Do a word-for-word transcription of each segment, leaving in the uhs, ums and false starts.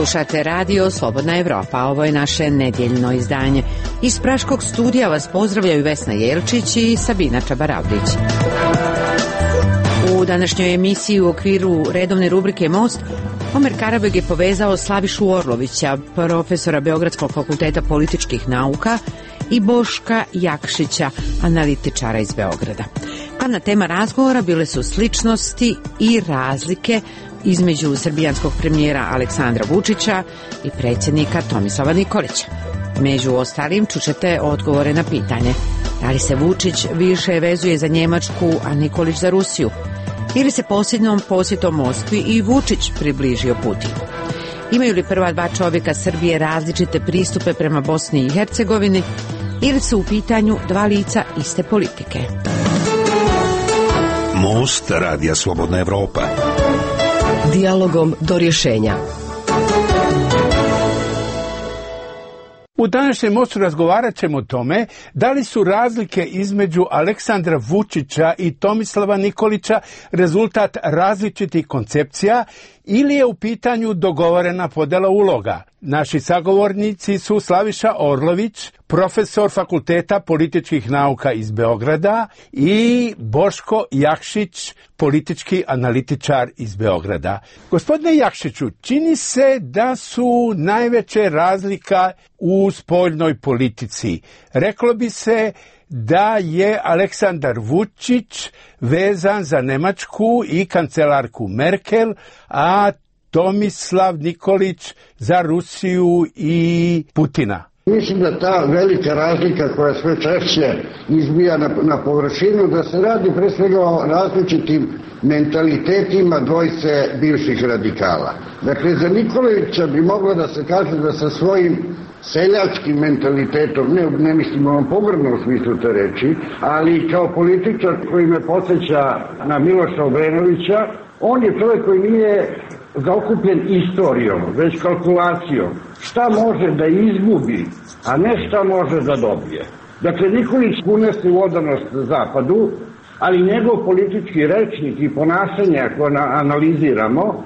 Slušate radio Slobodna Evropa, ovo je naše nedeljno izdanje. Iz Praškog studija vas pozdravljaju Vesna Jelčić i Sabina Čabaravdić. U današnjoj emisiji u okviru redovne rubrike Most, Omer Karabeg je povezao Slavišu Orlovića, profesora Beogradskog fakulteta političkih nauka, i Boška Jakšića, analitičara iz Beograda. Glavna tema razgovora bile su sličnosti i razlike između srbijanskog premijera Aleksandra Vučića i predsjednika Tomislava Nikolića. Među ostalim čućete odgovore na pitanje da li se Vučić više vezuje za Njemačku, a Nikolić za Rusiju, ili se posljednjom posjetom Moskvi i Vučić približio Putinu. Imaju li prva dva čovjeka Srbije različite pristupe prema Bosni i Hercegovini ili su u pitanju dva lica iste politike? Most radija Slobodna Evropa. Dijalogom do rješenja. U današnjem Mostu razgovarat ćemo o tome da li su razlike između Aleksandra Vučića i Tomislava Nikolića rezultat različitih koncepcija ili je u pitanju dogovorena podjela uloga. Naši sagovornici su Slaviša Orlović, profesor Fakulteta političkih nauka iz Beograda, i Boško Jakšić, politički analitičar iz Beograda. Gospodine Jakšiću, čini se da su najveće razlika u spoljnoj politici. Reklo bi se da je Aleksandar Vučić vezan za Njemačku i kancelarku Merkel, a Tomislav Nikolić za Rusiju i Putina. Mislim da ta velika razlika koja sve češće izbija na, na površinu, da se radi pre svega o različitim mentalitetima dvojice bivših radikala. Dakle, za Nikolića bi moglo da se kaže da sa svojim seljačkim mentalitetom, ne, ne mislim ovom pogrdnom smislu te reči, ali kao političar koji me podsjeća na Miloša Obrenovića, on je čovjek koji nije zaokupljen istorijom, već kalkulacijom. Šta može da izgubi, a ne šta može da dobije. Dakle, Nikolić unese u odanost Zapadu, ali njegov politički rečnik i ponašanje, ako analiziramo,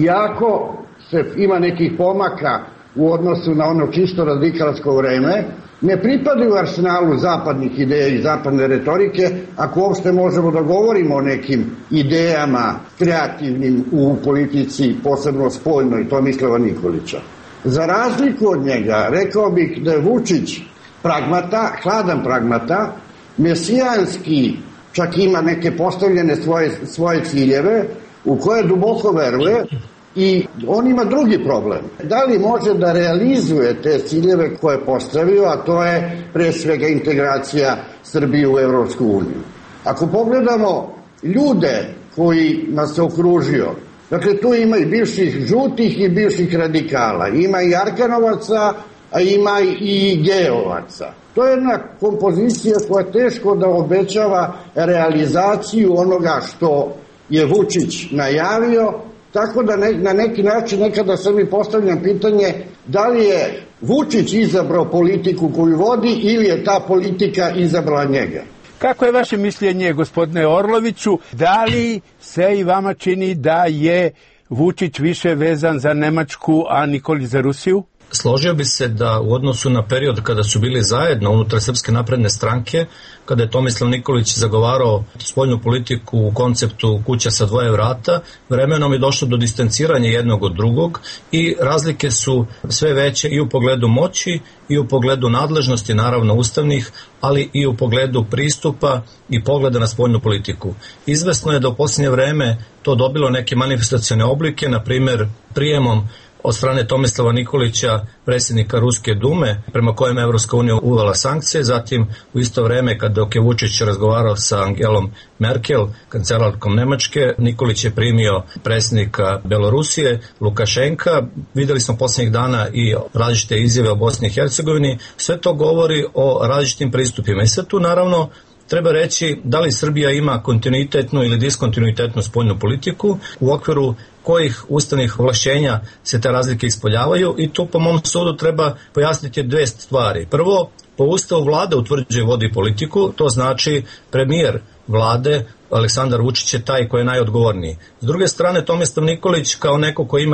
iako se ima nekih pomaka u odnosu na ono čisto radikalsko vreme, ne pripadaju arsenalu zapadnih ideja i zapadne retorike, ako uopšte možemo da govorimo o nekim idejama kreativnim u politici, posebno spoljnoj Tomislava Nikolića. Za razliku od njega, rekao bih da je Vučić pragmata, hladan pragmata, mesijanski, čak ima neke postavljene svoje, svoje ciljeve, u koje duboko veruje, i on ima drugi problem. Da li može da realizuje te ciljeve koje je postavio, a to je pre svega integracija Srbije u Evropsku uniju. Ako pogledamo ljude koji nas se okružio, dakle tu ima i bivših žutih i bivših radikala, ima i Arkanovaca, a ima i Geovaca. To je jedna kompozicija koja je teško da obećava realizaciju onoga što je Vučić najavio. Tako da ne, na neki način nekada sebi postavljam pitanje da li je Vučić izabrao politiku koju vodi ili je ta politika izabrala njega. Kako je vaše mišljenje, gospodine Orloviću, da li se i vama čini da je Vučić više vezan za Njemačku, a Nikolić za Rusiju? Složio bi se da u odnosu na period kada su bili zajedno unutar Srpske napredne stranke, kada je Tomislav Nikolić zagovarao spoljnu politiku u konceptu kuća sa dvoje vrata, vremenom je došlo do distanciranja jednog od drugog i razlike su sve veće i u pogledu moći i u pogledu nadležnosti, naravno ustavnih, ali i u pogledu pristupa i pogleda na spoljnu politiku. Izvesno je da u posljednje vreme to dobilo neke manifestacione oblike, na primjer prijemom od strane Tomislava Nikolića, predsjednika Ruske dume, prema kojem je Evropska unija uvela sankcije, zatim u isto vreme kad dok je Vučić razgovarao sa Angelom Merkel, kancelarkom Nemačke, Nikolić je primio predsjednika Belorusije, Lukašenka, vidjeli smo posljednjih dana i različite izjave o Bosni i Hercegovini, sve to govori o različitim pristupima i sve tu naravno treba reći da li Srbija ima kontinuitetnu ili diskontinuitetnu spoljnu politiku, u okviru kojih ustavnih ovlašćenja se te razlike ispoljavaju i tu po mom sudu treba pojasniti dve stvari. Prvo, po ustavu vlada utvrđuje vodi politiku, to znači premijer vlade Aleksandar Vučić je taj koji je najodgovorniji. S druge strane, Tomislav Nikolić kao neko ko ima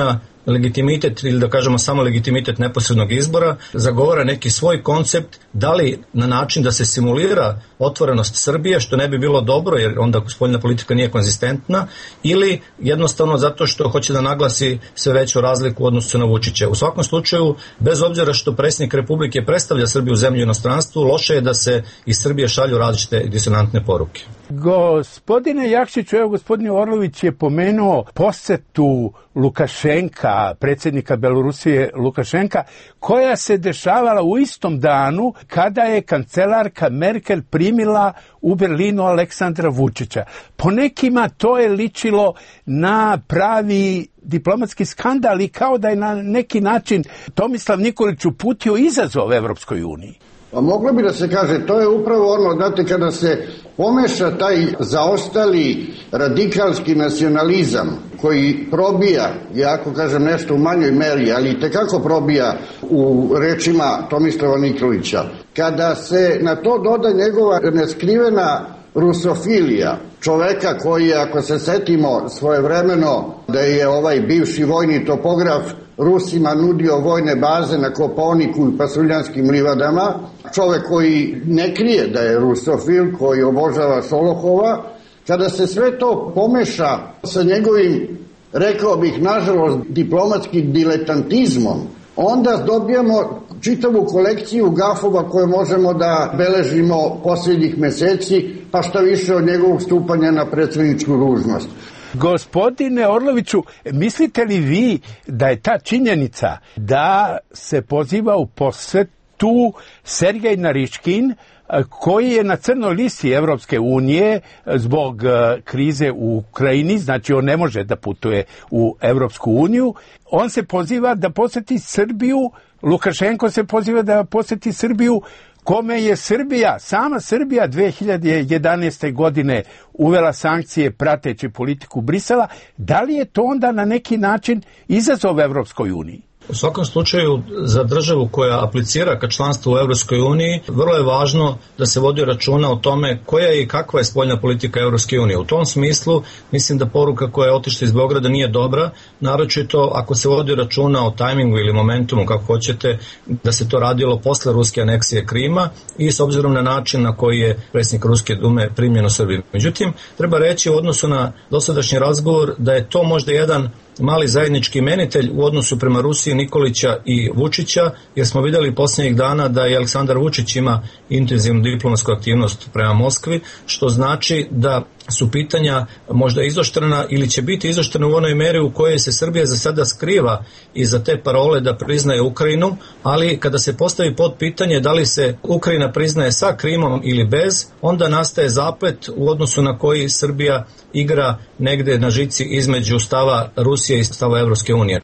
legitimitet ili da kažemo samo legitimitet neposrednog izbora, zagovara neki svoj koncept, da li na način da se simulira otvorenost Srbije, što ne bi bilo dobro jer onda spoljna politika nije konzistentna, ili jednostavno zato što hoće da naglasi sve veću razliku u odnosu na Vučića. U svakom slučaju, bez obzira što predsjednik Republike predstavlja Srbiju u zemlji i inostranstvu, loše je da se iz Srbije šalju različite disonantne poruke. Gospodine Jakšiću, evo gospodin Orlović je pomenuo posetu Lukašenka, predsjednika Belorusije Lukašenka, koja se dešavala u istom danu kada je kancelarka Merkel primila u Berlinu Aleksandra Vučića. Po nekima to je ličilo na pravi diplomatski skandal i kao da je na neki način Tomislav Nikolić uputio izazov Evropskoj uniji. Pa moglo bi da se kaže, to je upravo ono, znate, kada se pomeša taj zaostali radikalski nacionalizam koji probija, ja ako kažem nešto u manjoj meri, ali tekako probija u rečima Tomislava Nikolića, kada se na to doda njegova neskrivena rusofilija, čoveka koji, ako se setimo svojevremeno da je ovaj bivši vojni topograf Rusima nudio vojne baze na Kopaoniku i Pasuljanskim livadama, čovek koji ne krije da je rusofil, koji obožava Šolohova, kada se sve to pomeša sa njegovim, rekao bih, nažalost, diplomatskim diletantizmom, onda dobijamo čitavu kolekciju gafova koje možemo da beležimo posljednjih meseci, pa šta više od njegovog stupanja na predsjedničku dužnost. Gospodine Orloviću, mislite li vi da je ta činjenica da se poziva u posetu Sergej Nariškin, koji je na crnoj listi Evropske unije zbog krize u Ukrajini, znači on ne može da putuje u Evropsku uniju, on se poziva da poseti Srbiju, Lukašenko se poziva da poseti Srbiju, kome je Srbija, sama Srbija dve hiljade jedanaeste. godine uvela sankcije prateći politiku Brisela. Da li je to onda na neki način izazov Evropskoj uniji? U svakom slučaju, za državu koja aplicira ka članstvu u Evropskoj uniji, vrlo je važno da se vodi računa o tome koja je i kakva je spoljna politika Evropske unije. U tom smislu, mislim da poruka koja je otišla iz Beograda nije dobra, naročito ako se vodi računa o tajmingu ili momentumu, kako hoćete, da se to radilo posle ruske aneksije Krima i s obzirom na način na koji je predsjednik Ruske dume primljen u Srbiji. Međutim, treba reći u odnosu na dosadašnji razgovor da je to možda jedan mali zajednički imenitelj u odnosu prema Rusiji, Nikolića i Vučića, jer smo vidjeli posljednjih dana da je Aleksandar Vučić ima intenzivnu diplomatsku aktivnost prema Moskvi, što znači da su pitanja možda izoštrena ili će biti izoštrena u onoj meri u kojoj se Srbija za sada skriva iza te parole da priznaje Ukrajinu, ali kada se postavi pod pitanje da li se Ukrajina priznaje sa Krimom ili bez, onda nastaje zaplet u odnosu na koji Srbija igra negde na žici između stava Rusije i stava Evropske unije.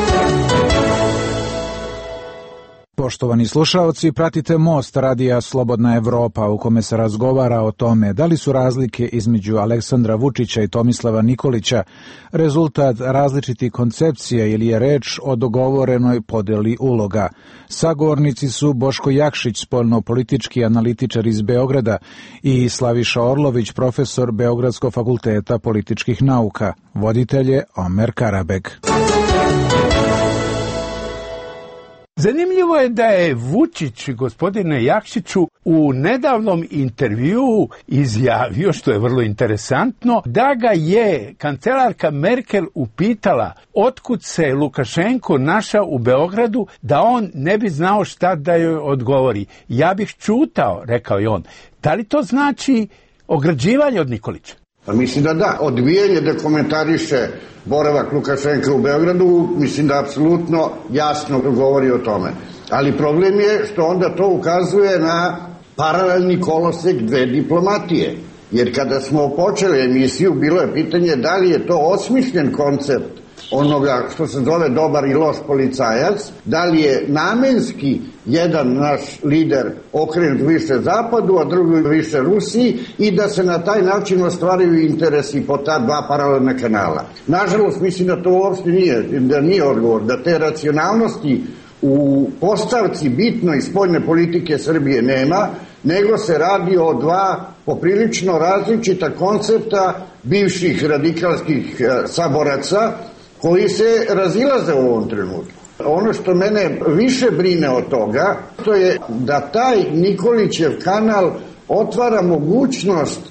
Poštovani slušaoci, pratite Most radija Slobodna Evropa u kome se razgovara o tome da li su razlike između Aleksandra Vučića i Tomislava Nikolića rezultat različitih koncepcija ili je reč o dogovorenoj podeli uloga. Sagovornici su Boško Jakšić, spoljno-politički analitičar iz Beograda, i Slaviša Orlović, profesor Beogradskog fakulteta političkih nauka. Voditelj je Omer Karabeg. Zanimljivo je da je Vučić, gospodine Jakšiću, u nedavnom intervjuu izjavio, što je vrlo interesantno, da ga je kancelarka Merkel upitala otkud se Lukašenko našao u Beogradu, da on ne bi znao šta da joj odgovori. Ja bih čutao, rekao je on. Da li to znači ograđivanje od Nikolića? Pa mislim da da, odbijanje da komentariše boravak Lukašenka u Beogradu, mislim da apsolutno jasno govori o tome. Ali problem je što onda to ukazuje na paralelni kolosek dve diplomatije. Jer kada smo počeli emisiju, bilo je pitanje da li je to osmišljen koncept onoga što se zove dobar i loš policajac, da li je namenski jedan naš lider okrenut više zapadu, a drugi više Rusiji i da se na taj način ostvaraju interesi po ta dva paralelna kanala. Nažalost, mislim da to uopšte nije, da nije odgovor, da te racionalnosti u postavci bitnoj spoljne politike Srbije nema, nego se radi o dva poprilično različita koncepta bivših radikalskih saboraca koji se razilaze u ovom trenutku. Ono što mene više brine od toga, to je da taj Nikolićev kanal otvara mogućnost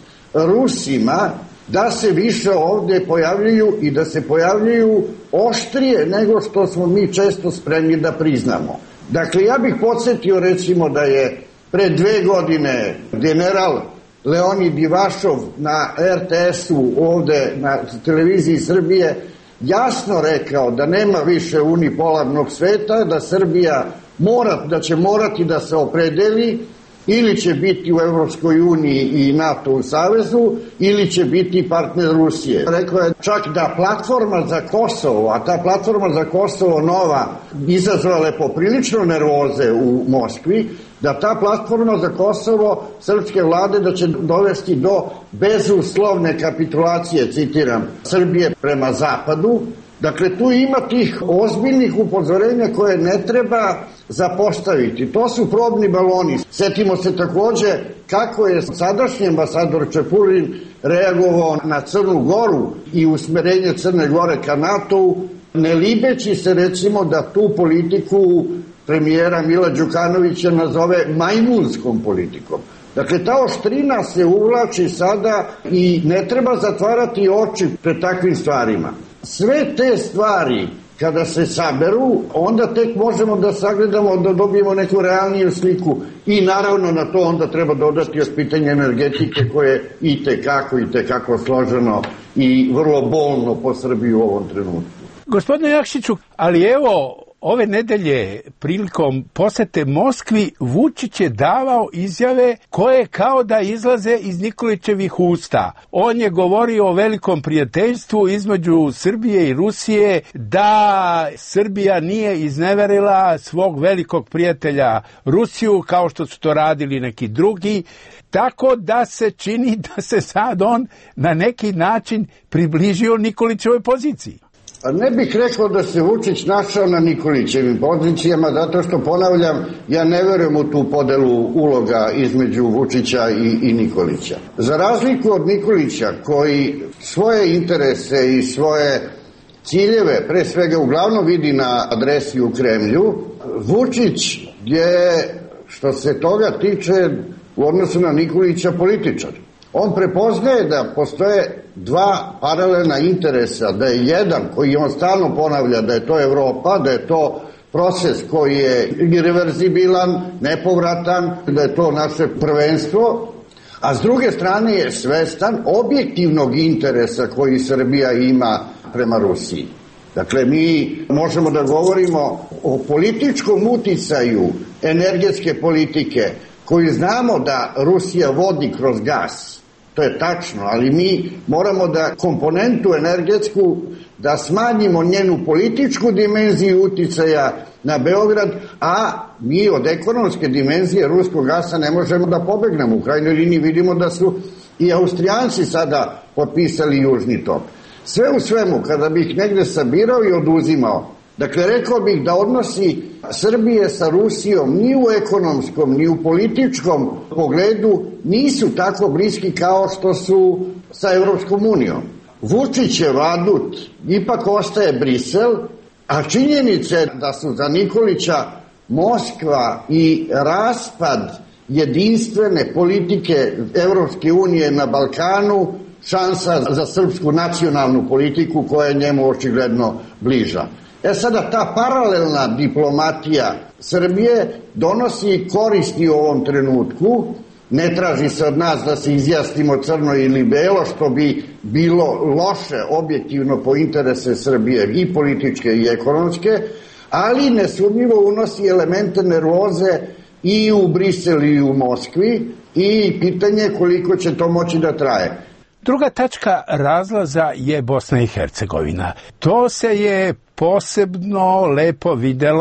Rusima da se više ovde pojavljuju i da se pojavljuju oštrije nego što smo mi često spremni da priznamo. Dakle, ja bih podsjetio recimo da je pre dve godine general Leonid Ivašov na er te esu ovde na televiziji Srbije jasno rekao da nema više unipolarnog sveta, da Srbija mora, da će morati da se opredeli ili će biti u Evropskoj uniji i NATO u savezu, ili će biti partner Rusije. Rekao je čak da platforma za Kosovo, a ta platforma za Kosovo nova izazvala poprilično nervoze u Moskvi, da ta platforma za Kosovo srpske vlade da će dovesti do bezuslovne kapitulacije, citiram, Srbije prema zapadu. Dakle, tu ima tih ozbiljnih upozorenja koje ne treba zapostaviti. To su probni baloni. Setimo se takođe kako je sadašnji ambasador Čepulin reagovao na Crnu Goru i usmerenje Crne Gore ka NATO-u, ne libeći se recimo da tu politiku premijera Mila Đukanovića nazove majmunskom politikom. Dakle, ta oštrina se uvlači sada i ne treba zatvarati oči pred takvim stvarima. Sve te stvari, kada se saberu, onda tek možemo da sagledamo, da dobijemo neku realniju sliku i naravno na to onda treba dodati još pitanje energetike koje je i tekako, i tekako složeno i vrlo bolno po Srbiji u ovom trenutku. Gospodine Jakšiću, ali evo, ove nedelje prilikom posete Moskvi Vučić je davao izjave koje kao da izlaze iz Nikolićevih usta. On je govorio o velikom prijateljstvu između Srbije i Rusije, da Srbija nije izneverila svog velikog prijatelja Rusiju kao što su to radili neki drugi, tako da se čini da se sad on na neki način približio Nikolićevoj poziciji. Ne bih rekao da se Vučić našao na Nikolićevim pozicijama, zato što, ponavljam, ja ne verujem u tu podelu uloga između Vučića i, i Nikolića. Za razliku od Nikolića, koji svoje interese i svoje ciljeve, pre svega uglavnom vidi na adresi u Kremlju, Vučić je, što se toga tiče, u odnosu na Nikolića političar. On prepoznaje da postoje dva paralelna interesa, da je jedan koji on stalno ponavlja da je to Evropa, da je to proces koji je irreverzibilan, nepovratan, da je to naše prvenstvo, a s druge strane je svestan objektivnog interesa koji Srbija ima prema Rusiji. Dakle, mi možemo da govorimo o političkom uticaju energetske politike koju znamo da Rusija vodi kroz gas. To je tačno, ali mi moramo da komponentu energetsku da smanjimo njenu političku dimenziju uticaja na Beograd, a mi od ekonomske dimenzije ruskog gasa ne možemo da pobegnemo. U krajnjoj liniji vidimo da su i Austrijanci sada potpisali Južni tok. Sve u svemu, kada bih negde sabirao i oduzimao, dakle, rekao bih da odnosi Srbije sa Rusijom ni u ekonomskom, ni u političkom pogledu nisu tako bliski kao što su sa Evropskom unijom. Vučićev adut ipak ostaje Brisel, a činjenice da su za Nikolića Moskva i raspad jedinstvene politike Evropske unije na Balkanu šansa za srpsku nacionalnu politiku koja je njemu očigledno bliža. E sada, ta paralelna diplomatija Srbije donosi koristi u ovom trenutku, ne traži se od nas da se izjasnimo crno ili belo, što bi bilo loše objektivno po interese Srbije i političke i ekonomske, ali nesumnjivo unosi elemente nervoze i u Briselu i u Moskvi i pitanje koliko će to moći da traje. Druga tačka razlaza je Bosna i Hercegovina. To se je posebno lepo videlo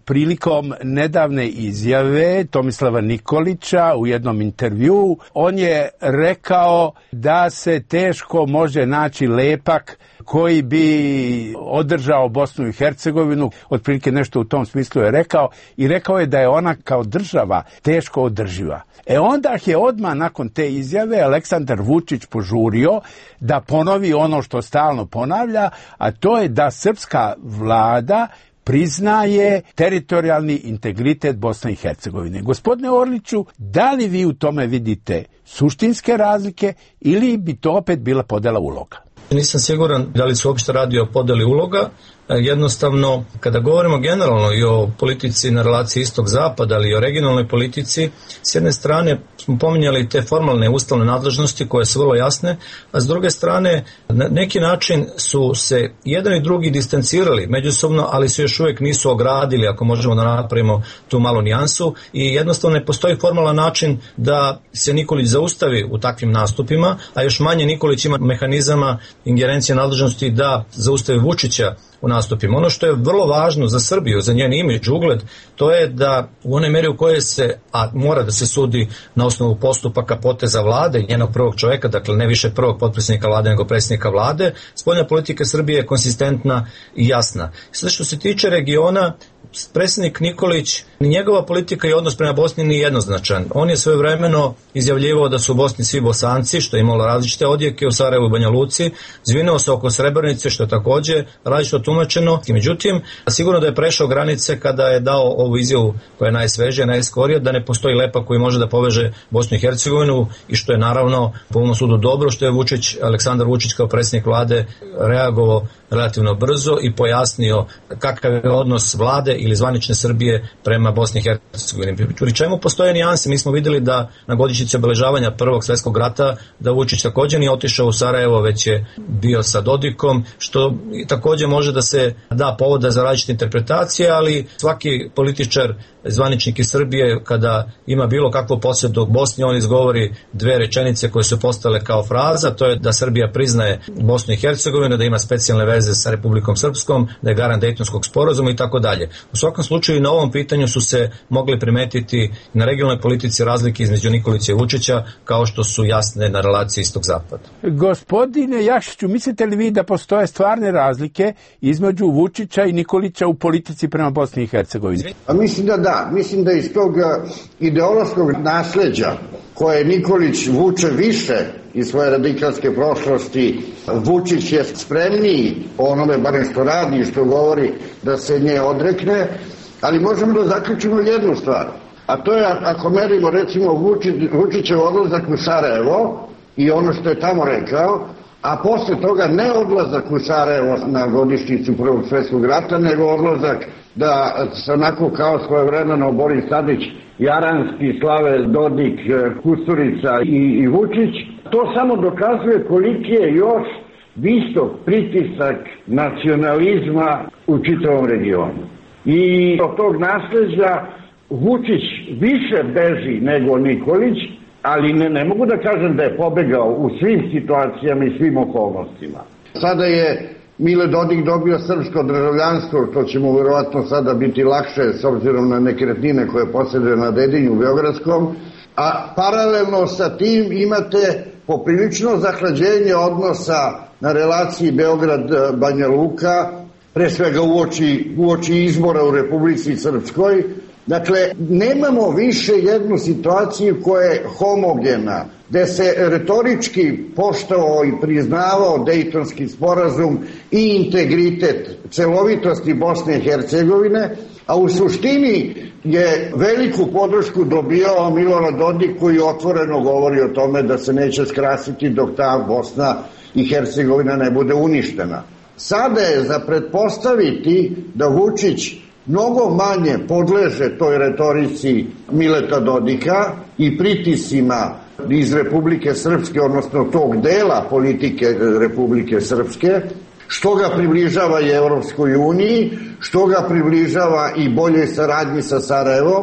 prilikom nedavne izjave Tomislava Nikolića u jednom intervjuu. On je rekao da se teško može naći lepak koji bi održao Bosnu i Hercegovinu, otprilike nešto u tom smislu je rekao, i rekao je da je ona kao država teško održiva. E onda je odmah nakon te izjave Aleksandar Vučić požurio da ponovi ono što stalno ponavlja, a to je da srpska vlada priznaje teritorijalni integritet Bosne i Hercegovine. Gospodine Orliću, da li vi u tome vidite suštinske razlike ili bi to opet bila podela uloga? Nisam siguran da li se uopšte radi o podeli uloga. Jednostavno, kada govorimo generalno i o politici na relaciji istok-zapad, ali i o regionalnoj politici, s jedne strane smo pominjali te formalne ustavne nadležnosti koje su vrlo jasne, a s druge strane na neki način su se jedan i drugi distancirali međusobno, ali se još uvijek nisu ogradili, ako možemo da napravimo tu malu nijansu, i jednostavno ne postoji formalan način da se Nikolić zaustavi u takvim nastupima, a još manje Nikolić ima mehanizama ingerencije nadležnosti da zaustavi Vučića u nastupima. Ono što je vrlo važno za Srbiju, za njen imidž, ugled, to je da u one meri u koje se, a mora da se sudi na osnovu postupaka poteza vlade, njenog prvog čoveka, dakle ne više prvog potpredsjednika vlade nego predsjednika vlade, spoljna politika Srbije je konsistentna i jasna. Sve što se tiče regiona, predsjednik Nikolić, ni njegova politika i odnos prema Bosni nije jednoznačan. On je svojevremeno izjavljivao da su u Bosni svi Bosanci, što je imalo različite odjeke, u Sarajevu i Banja Luci, zvinao se oko Srebrenice, što je također različito tumačeno. Međutim, sigurno da je prešao granice kada je dao ovu izjavu koja je najsvežija, najskorija, da ne postoji lepak koji može da poveže Bosnu i Hercegovinu, i što je naravno po mom sudu dobro što je Vučić, Aleksandar Vučić kao predsjednik vlade reagovao relativno brzo i pojasnio kakav je odnos vlade ili zvanične Srbije prema Bosni i Hercegovini. Pri čemu postoje nijanse. Mi smo vidjeli da na godišnjici obeležavanja Prvog svjetskog rata da Vučić također nije otišao u Sarajevo, već je bio sa Dodikom, što također može da se da povoda za različite interpretacije, ali svaki političar, zvaničnik iz Srbije, kada ima bilo kakvu posjedu u Bosni, on izgovori dve rečenice koje su postale kao fraza, to je da Srbija priznaje Bosnu i Hercegovinu, da ima specijalne veze sa Republikom Srpskom, da je garant Dejtonskog sporazuma i tako dalje. U svakom slučaju i na ovom pitanju su se mogli primetiti na regionalnoj politici razlike između Nikolića i Vučića, kao što su jasne na relaciji istok-zapad. Gospodine Jakšiću, mislite li vi da postoje stvarne razlike između Vučića i Nikolića u politici prema Bosni i Hercegovini? A mislim da da. Mislim da iz tog ideološkog nasleđa koje Nikolić vuče više iz svoje radikalske prošlosti, Vučić je spremniji onome, barem što radi i što govori, da se nje odrekne, ali možemo da zaključimo jednu stvar, a to je ako merimo recimo Vučić, Vučićev odlazak u Sarajevo i ono što je tamo rekao, a posle toga ne odlazak u Sarajevo na godišnjicu Prvog svjetskog rata, nego odlazak da se onako kao svojevremeno Boris Tadić, Jaranski, Slave Dodik, Kusturica i, i Vučić, to samo dokazuje koliki je još visok pritisak nacionalizma u čitavom regionu. I od tog nasleđa Vučić više beži nego Nikolić, ali ne, ne mogu da kažem da je pobegao u svim situacijama i svim okolnostima. Sada je Mile Dodik dobio srpsko državljanstvo, to će mu verovatno sada biti lakše s obzirom na nekretnine koje posjeduje na Dedinju Beogradskom, a paralelno sa tim imate poprilično zahlađenje odnosa na relaciji Beograd-Banja Luka, pre svega uoči, uoči izbora u Republici Srpskoj. Dakle, nemamo više jednu situaciju koja je homogena, gde se retorički poštovao i priznavao Dejtonski sporazum i integritet celovitosti Bosne i Hercegovine, a u suštini je veliku podršku dobio Milorad Dodik, koji otvoreno govori o tome da se neće skrasiti dok ta Bosna i Hercegovina ne bude uništena. Sada je za pretpostaviti da Vučić mnogo manje podleže toj retorici Mileta Dodika i pritisima iz Republike Srpske, odnosno tog dela politike Republike Srpske, što ga približava i Evropskoj uniji, što ga približava i boljoj saradnji sa Sarajevom,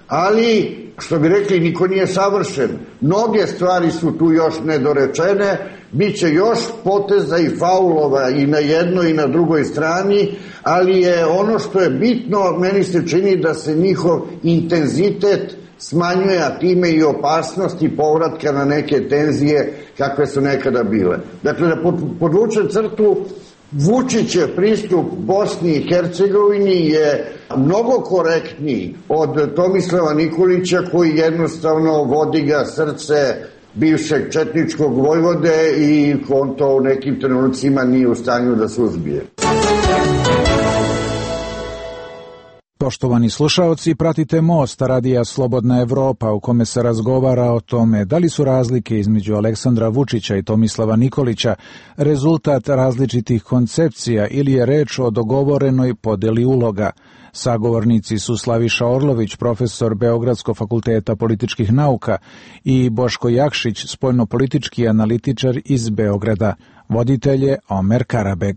ali što bi rekli, niko nije savršen. Mnoge stvari su tu još nedorečene, bit će još poteza i faulova i na jednoj i na drugoj strani, ali je ono što je bitno, meni se čini da se njihov intenzitet smanjuje, a time i opasnosti povratka na neke tenzije kakve su nekada bile. Dakle, da podvučem crtu, Vučićev pristup Bosni i Hercegovini je mnogo korektniji od Tomislava Nikolića, koji jednostavno vodi ga srce bivšeg četničkog vojvode i on to u nekim trenucima nije u stanju da suzbije. Poštovani slušaoci, pratite Most Radija Slobodna Evropa, u kome se razgovara o tome da li su razlike između Aleksandra Vučića i Tomislava Nikolića rezultat različitih koncepcija ili je reč o dogovorenoj podeli uloga. Sagovornici su Slaviša Orlović, profesor Beogradskog fakulteta političkih nauka, i Boško Jakšić, spoljnopolitički analitičar iz Beograda. Voditelj je Omer Karabeg.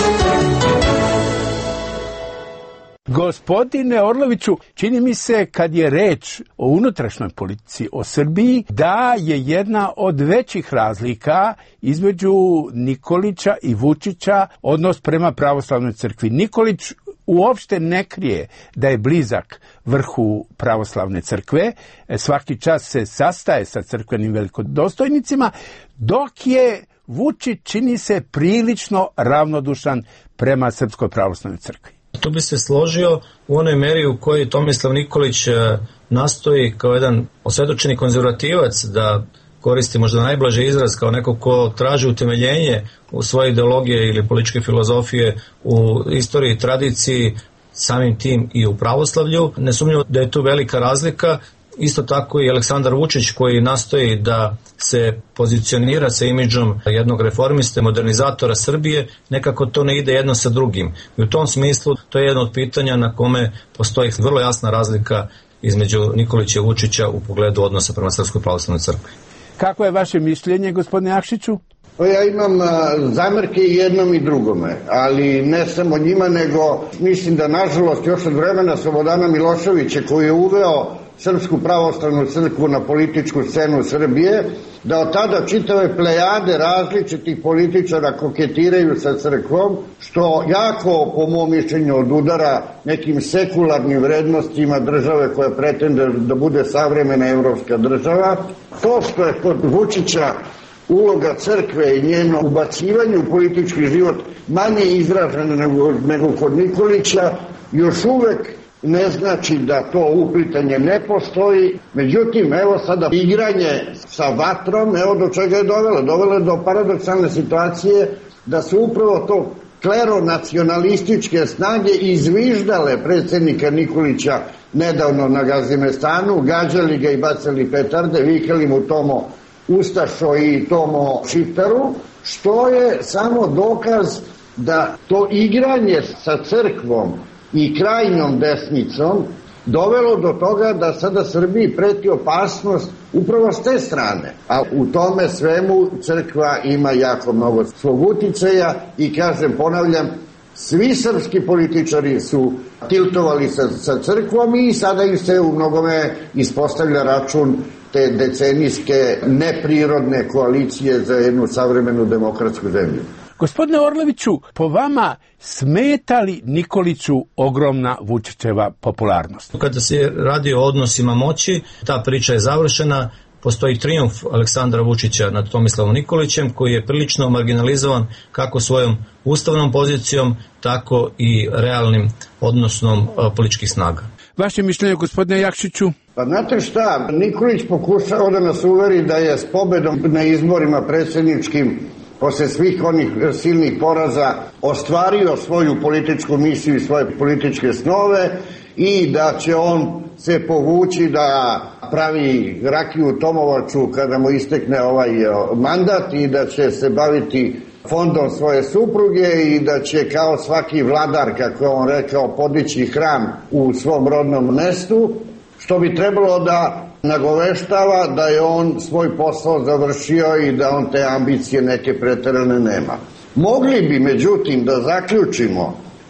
Gospodine Orloviću, čini mi se kad je reč o unutrašnjoj politici, o Srbiji, da je jedna od većih razlika između Nikolića i Vučića odnos prema pravoslavnoj crkvi. Nikolić uopšte ne krije da je blizak vrhu pravoslavne crkve, svaki čas se sastaje sa crkvenim velikodostojnicima, dok je Vučić, čini se, prilično ravnodušan prema Srpskoj pravoslavnoj crkvi. Tu bi se složio u onoj meri u kojoj Tomislav Nikolić nastoji kao jedan osvjedočeni konzervativac da koristi možda najblaži izraz kao neko ko traži utemeljenje u svoje ideologije ili političke filozofije u istoriji i tradiciji, samim tim i u pravoslavlju. Nesumnjivo da je tu velika razlika. Isto tako i Aleksandar Vučić, koji nastoji da se pozicionira sa imidžom jednog reformiste, modernizatora Srbije, nekako to ne ide jedno sa drugim. I u tom smislu to je jedno od pitanja na kome postoji vrlo jasna razlika između Nikolića i Vučića u pogledu odnosa prema Srpskoj pravoslavnoj crkvi. Kako je vaše mišljenje, gospodine Jakšiću? Ja imam zamerke i jednom i drugome, ali ne samo njima, nego mislim da nažalost još od vremena Slobodana Miloševića, koji je uveo Srpsku pravoslavnu crkvu na političku scenu Srbije, da od tada čitave plejade različitih političara koketiraju sa crkvom, što jako, po mom mišljenju, odudara nekim sekularnim vrednostima države koja pretende da bude savremena evropska država. To što je kod Vučića uloga crkve i njeno ubacivanje u politički život manje izražena nego, nego kod Nikolića, još uvek ne znači da to uplitanje ne postoji. Međutim, evo sada igranje sa vatrom, evo do čega je dovelo. Dovelo je do paradoksalne situacije da su upravo to kleronacionalističke snage izviždale predsjednika Nikolića nedavno na Gazimestanu, gađali ga i bacali petarde, vikali mu Tomo Ustašo i Tomo Šiptaru, što je samo dokaz da to igranje sa crkvom i krajnjom desnicom dovelo do toga da sada Srbiji preti opasnost upravo s te strane. A u tome svemu crkva ima jako mnogo svog uticaja i, kažem, ponavljam, svi srpski političari su tiltovali sa, sa crkvom i sada im se u mnogome ispostavlja račun te decenijske neprirodne koalicije za jednu savremenu demokratsku zemlju. Gospodine Orloviću, po vama smeta li Nikoliću ogromna Vučićeva popularnost? Kada se radi o odnosima moći, ta priča je završena. Postoji trijumf Aleksandra Vučića nad Tomislavom Nikolićem, koji je prilično marginalizovan kako svojom ustavnom pozicijom, tako i realnim odnosom političkih snaga. Vaše mišljenje, gospodine Jakšiću? Pa znate šta, Nikolić pokušao da nas uveri da je s pobedom na izborima predsjedničkim posle svih onih silnih poraza ostvario svoju političku misiju i svoje političke snove i da će on se povući da pravi rakiju u Tomovaču kada mu istekne ovaj mandat i da će se baviti fondom svoje supruge i da će kao svaki vladar, kako je on rekao, podići hram u svom rodnom mestu, što bi trebalo da nagoveštava da je on svoj posao završio i da on te ambicije neke preterane nema. Mogli bi, međutim, da zaključimo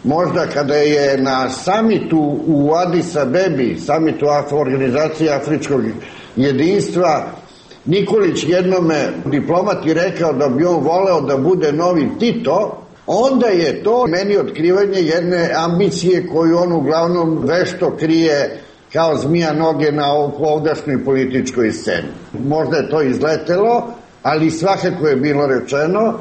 možda kada je na samitu u Adis Abebi, samitu organizacije Afričkog jedinstva, Nikolić jednome diplomati rekao da bi on voleo da bude novi Tito, onda je to meni otkrivanje jedne ambicije koju on uglavnom vešto krije kao zmija noge na ovdašnjoj političkoj sceni. Možda je to izletelo, ali svakako je bilo rečeno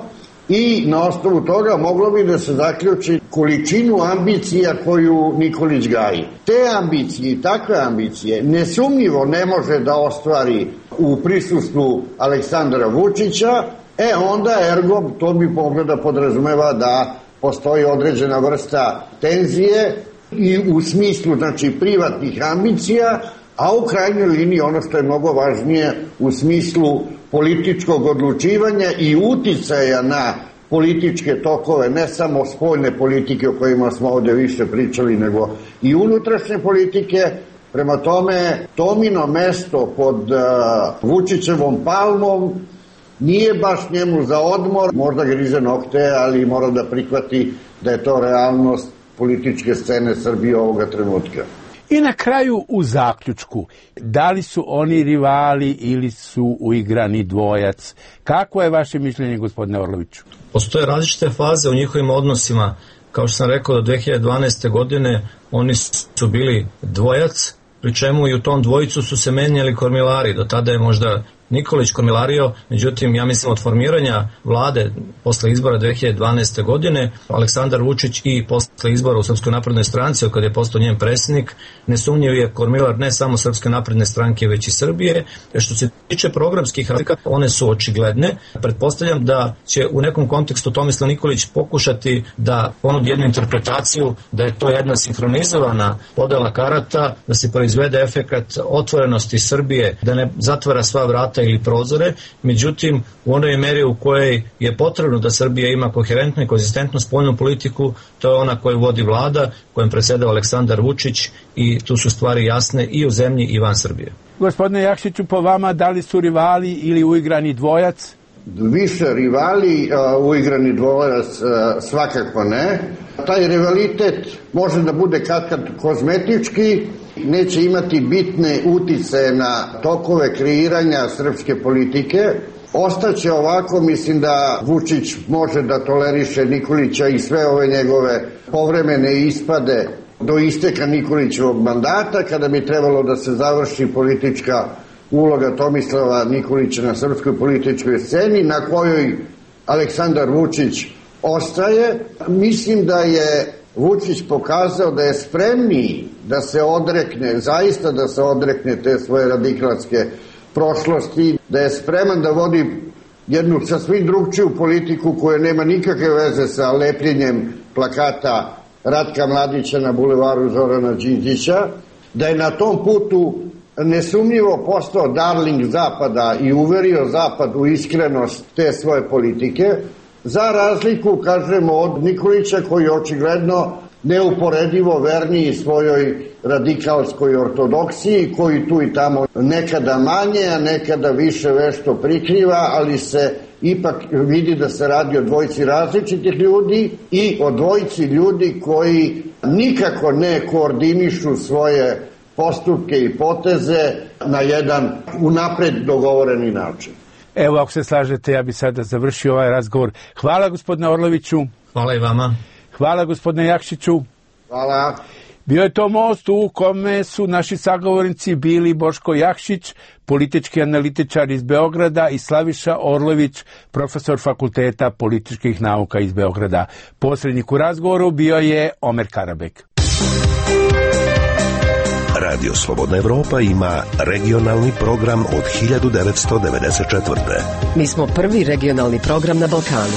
i na osnovu toga moglo bi da se zaključi količinu ambicija koju Nikolić gaji. Te ambicije i takve ambicije nesumnjivo ne može da ostvari u prisustvu Aleksandra Vučića, e onda ergo to bi moglo da podrazumeva da postoji određena vrsta tenzije i u smislu znači privatnih ambicija, a u krajnjoj liniji ono što je mnogo važnije u smislu političkog odlučivanja i uticaja na političke tokove, ne samo spoljne politike o kojima smo ovde više pričali, nego i unutrašnje politike. Prema tome, Tomino mesto pod uh, Vučićevom palmom nije baš njemu za odmor, možda grize nokte, ali mora da prihvati da je to realnost političke scene Srbije ovoga trenutka. I na kraju u zaključku, da li su oni rivali ili su uigrani dvojac? Kako je vaše mišljenje, gospodine Orloviću? Postoje različite faze u njihovim odnosima. Kao što sam rekao, do dve hiljade dvanaeste. godine oni su bili dvojac, pri čemu i u tom dvojicu su se menjali kormilari. Do tada je možda Nikolić kormilario, međutim, ja mislim od formiranja vlade posle izbora dve hiljade dvanaeste. godine, Aleksandar Vučić i posle izbora u Srpskoj naprednoj stranci, od kada je postao njen predsjednik, nesumnjiv je kormilar ne samo Srpske napredne stranke, već i Srbije. Što se tiče programskih razlika, one su očigledne. Pretpostavljam da će u nekom kontekstu Tomislav Nikolić pokušati da ponudi jednu interpretaciju da je to jedna sinhronizovana podela karata, da se proizvede efekat otvorenosti Srbije, da ne zatvara sva vrata ili prozore, međutim u onoj meri u kojoj je potrebno da Srbija ima koherentnu i konzistentnu spoljnu politiku, to je ona koju vodi vlada, kojom predsjedava Aleksandar Vučić i tu su stvari jasne i u zemlji i van Srbije. Gospodine Jakšiću, po vama da li su rivali ili uigrani dvojac? Više rivali, uigrani dvojac svakako ne. Taj rivalitet može da bude katkad kozmetički, neće imati bitne uticaje na tokove kreiranja srpske politike. Ostaće ovako, mislim da Vučić može da toleriše Nikolića i sve ove njegove povremene ispade do isteka Nikolićevog mandata, kada bi trebalo da se završi politička uloga Tomislava Nikolića na srpskoj političkoj sceni, na kojoj Aleksandar Vučić ostaje. Mislim da je Vučić pokazao da je spremniji da se odrekne, zaista da se odrekne te svoje radikalske prošlosti, da je spreman da vodi jednu sasvim drugčiju politiku koja nema nikakve veze sa lepljenjem plakata Ratka Mladića na bulevaru Zorana Đinđića, da je na tom putu nesumnjivo postao darling Zapada i uverio Zapad u iskrenost te svoje politike, za razliku, kažemo, od Nikolića koji je očigledno neuporedivo verniji svojoj radikalskoj ortodoksiji, koji tu i tamo nekada manje, a nekada više vešto prikriva, ali se ipak vidi da se radi o dvojici različitih ljudi i o dvojici ljudi koji nikako ne koordinišu svoje postupke i poteze na jedan unapred dogovoreni način. Evo, ako se slažete, ja bih sada završio ovaj razgovor. Hvala, gospodine Orloviću. Hvala i vama. Hvala, gospodine Jakšiću. Hvala. Bio je to most u kome su naši sagovornici bili Boško Jakšić, politički analitičar iz Beograda, i Slaviša Orlović, profesor Fakulteta političkih nauka iz Beograda. Posrednik u razgovoru bio je Omer Karabek. Radio Slobodna Evropa ima regionalni program od hiljadu devetsto devedeset četvrte. Mi smo prvi regionalni program na Balkanu.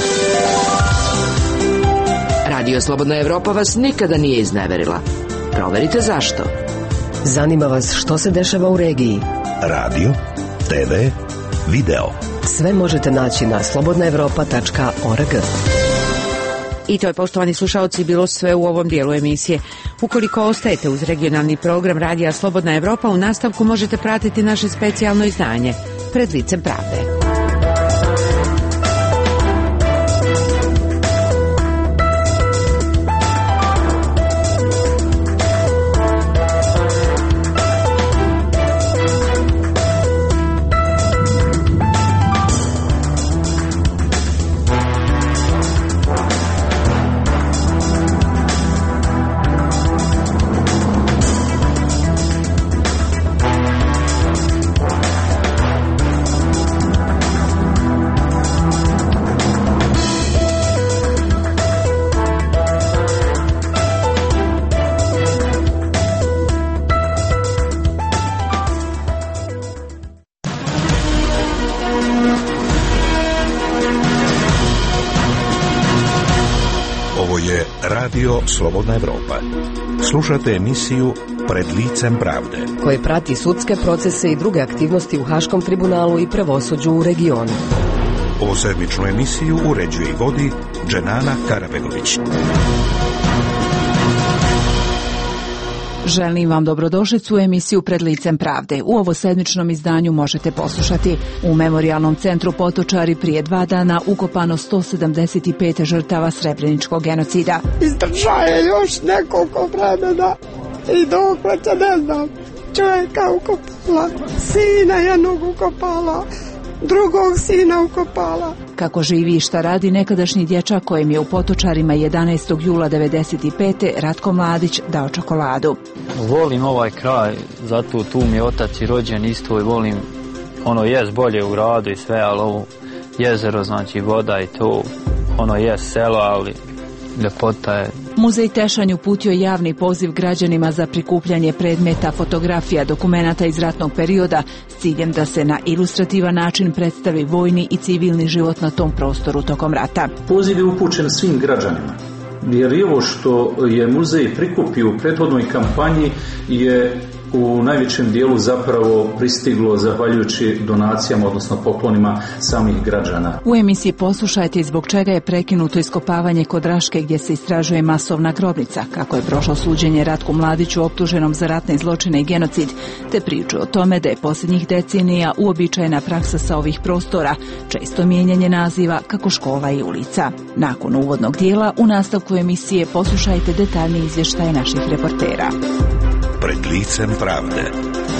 Radio Slobodna Evropa vas nikada nije izneverila. Proverite zašto. Zanima vas što se dešava u regiji. Radio, te ve, video. Sve možete naći na slobodna evropa tačka org. I to je, poštovani slušalci, bilo sve u ovom dijelu emisije. Ukoliko ostajete uz regionalni program Radija Slobodna Evropa, u nastavku možete pratiti naše specijalno izdanje Pred licem pravde. Radio Slobodna Evropa. Slušate emisiju Pred licem pravde, koje prati sudske procese i druge aktivnosti u Haškom tribunalu i pravosuđu u regionu. Ovu sedmičnu emisiju uređuje i vodi Dženana Karabegović. Želim vam dobrodošlicu u emisiju Pred licem pravde. U ovo sedmičnom izdanju možete poslušati: u Memorijalnom centru Potočari prije dva dana ukopano sto sedamdeset pet žrtava Srebreničkog genocida. Izdržaje još nekoliko vremena i dokle će, ne znam, čovjeka ukopala, sina jednog ukopala, drugog sina ukopala. Kako živi i šta radi nekadašnji dječak kojem je u Potočarima jedanaestog jula devedeset pete Ratko Mladić dao čokoladu. Volim ovaj kraj, zato tu mi je otac i rođen isto i volim, ono jest bolje u gradu i sve, ali ovo jezero, znači voda i to, ono jest selo, ali ljepota je. Muzej Tešanj uputio javni poziv građanima za prikupljanje predmeta, fotografija, dokumenata iz ratnog perioda s ciljem da se na ilustrativan način predstavi vojni i civilni život na tom prostoru tokom rata. Poziv je upućen svim građanima, jer i ovo što je muzej prikupio u prethodnoj kampanji je u najvećem dijelu zapravo pristiglo zahvaljujući donacijama, odnosno poklonima samih građana. U emisiji poslušajte zbog čega je prekinuto iskopavanje kod Raške gdje se istražuje masovna grobnica, kako je prošlo suđenje Ratku Mladiću optuženom za ratne zločine i genocid, te priču o tome da je posljednjih decenija uobičajena praksa sa ovih prostora, često mijenjanje naziva kako škola i ulica. Nakon uvodnog dijela, u nastavku emisije poslušajte detaljni izvještaj naših reportera. Pred licem pravde.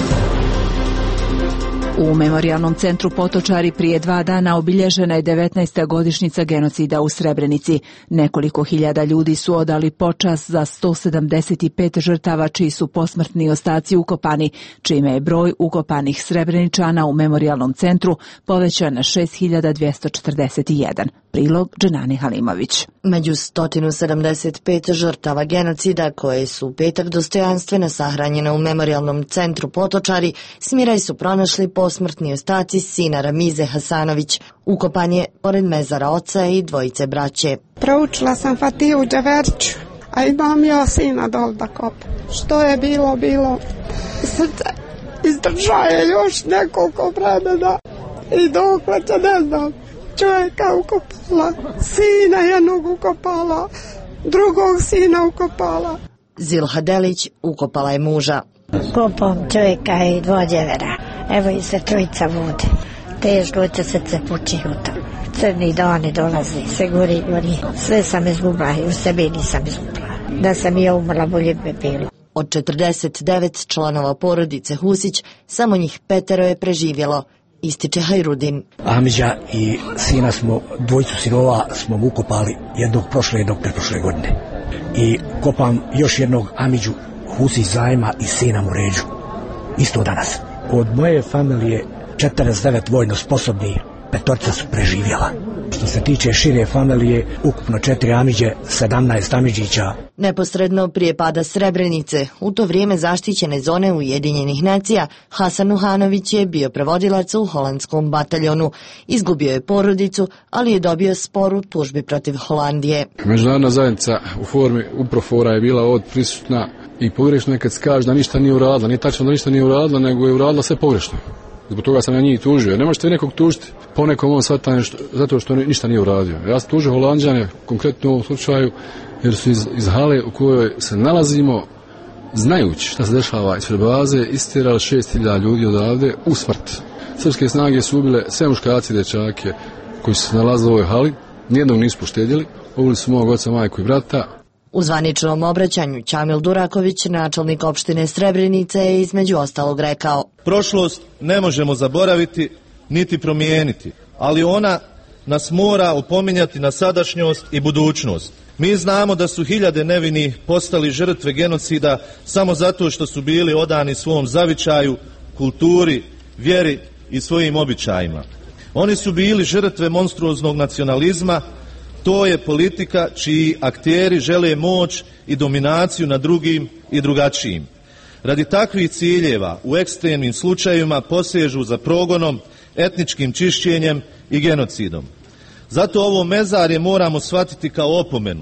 U Memorijalnom centru Potočari prije dva dana obilježena je devetnaesta godišnjica genocida u Srebrenici. Nekoliko hiljada ljudi su odali počast za sto sedamdeset pet žrtava čiji su posmrtni ostaci ukopani, čime je broj ukopanih Srebreničana u Memorijalnom centru povećan na šest hiljada dvjesto četrdeset jedan. Prilog Dženani Halimović. Među sto sedamdeset pet žrtava genocida koje su u petak dostojanstveno sahranjene u Memorijalnom centru Potočari, smiraj su pronašli posmrtni ostaci sina Ramize Hasanović. Ukopan je pored mezara oca i dvojice braće. Proučila sam Fatiju Dževerću, a imam ja sina dol da kopa. Što je bilo, bilo. Srce izdržaje još nekoliko vremena i dokle će, ne znam, čovjeka ukopala, sina jednog ukopala, drugog sina ukopala. Zilha Delić ukopala je muža. Kopam čovjeka i dva djevera. Evo i se trojica vode. Teško će srce pući u to. Crni dani dolazi, se gori, gori. Sve sam izgubila i u sebi nisam izgubila. Da sam i ja umrla, bolje bi bilo. Od četrdeset devet članova porodice Husić, samo njih petero je preživjelo, ističe Hajrudin. Amidža i sina smo, dvojicu sinova smo ukopali, jednog prošle, jednog pretprošle godine. I kopam još jednog Amidžu Husić Zajma i sina mu Ređu. Isto danas. Od moje familije četrdeset devet vojno sposobni, petorca su preživjela. Što se tiče šire familije, ukupno četiri Amidže, sedamnaest Amidžića. Neposredno prije pada Srebrenice, u to vrijeme zaštićene zone Ujedinjenih nacija, Hasan Uhanović je bio prevodilac u holandskom bataljonu. Izgubio je porodicu, ali je dobio spor u tužbi protiv Holandije. Međunarodna zajednica u formi UPROFOR-a je bila od prisutna i pogrešno je kad se kaže da ništa nije uradila. Nije tačno da ništa nije uradila, nego je uradila sve pogrešno. Zbog toga sam ja njih tužio. Ne možete nekog tužiti po nekom ovom shvatanju zato što ništa nije uradio. Ja sam tužio Holanđane, konkretno u ovom slučaju, jer su iz, iz hale u kojoj se nalazimo, znajući šta se dešava ispred baze, istjerali šest hiljada ljudi odavde u smrt. Srpske snage su ubile sve muškarci i dečake koji su se nalazili u ovoj hali, nijednog nisu poštedjeli, ubili su mog oca, majku i brata. U zvaničnom obraćanju Čamil Duraković, načelnik opštine Srebrenice, je između ostalog rekao: prošlost ne možemo zaboraviti niti promijeniti, ali ona nas mora opominjati na sadašnjost i budućnost. Mi znamo da su hiljade nevinih postali žrtve genocida samo zato što su bili odani svom zavičaju, kulturi, vjeri i svojim običajima. Oni su bili žrtve monstruoznog nacionalizma. To je politika čiji akteri žele moć i dominaciju nad drugim i drugačijim. Radi takvih ciljeva u ekstremnim slučajevima posežu za progonom, etničkim čišćenjem i genocidom. Zato ovo mezarje moramo shvatiti kao opomenu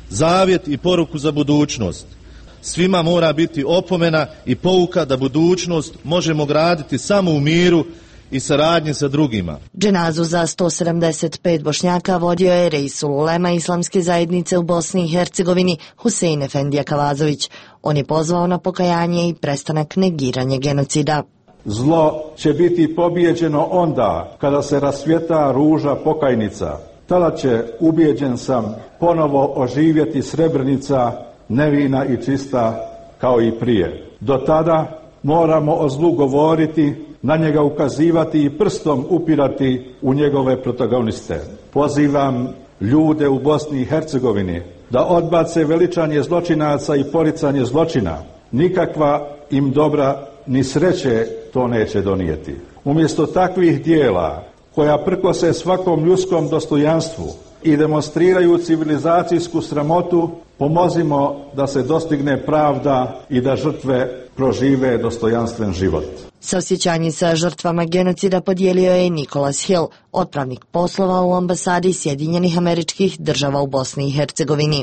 zavjet i poruku za budućnost. Svima mora biti opomena i pouka da budućnost možemo graditi samo u miru i saradnji sa drugima. Dženazu za sto sedamdeset pet Bošnjaka vodio je Reisul Ulema Islamske zajednice u Bosni i Hercegovini Husein Efendija Kavazović. On je pozvao na pokajanje i prestanak negiranja genocida. Zlo će biti pobijeđeno onda kada se rasvjeta ruža pokajnica. Tada će, ubijeđen sam, ponovo oživjeti Srebrenica, nevina i čista kao i prije. Do tada moramo o zlu govoriti, na njega ukazivati i prstom upirati u njegove protagoniste. Pozivam ljude u Bosni i Hercegovini da odbace veličanje zločinaca i poricanje zločina. Nikakva im dobra ni sreće to neće donijeti. Umjesto takvih dijela koja prkose svakom ljudskom dostojanstvu i demonstriraju civilizacijsku sramotu, pomozimo da se dostigne pravda i da žrtve prožive dostojanstven život. Saosjećanje sa žrtvama genocida podijelio je Nicholas Hill, otpravnik poslova u ambasadi Sjedinjenih Američkih Država u Bosni i Hercegovini.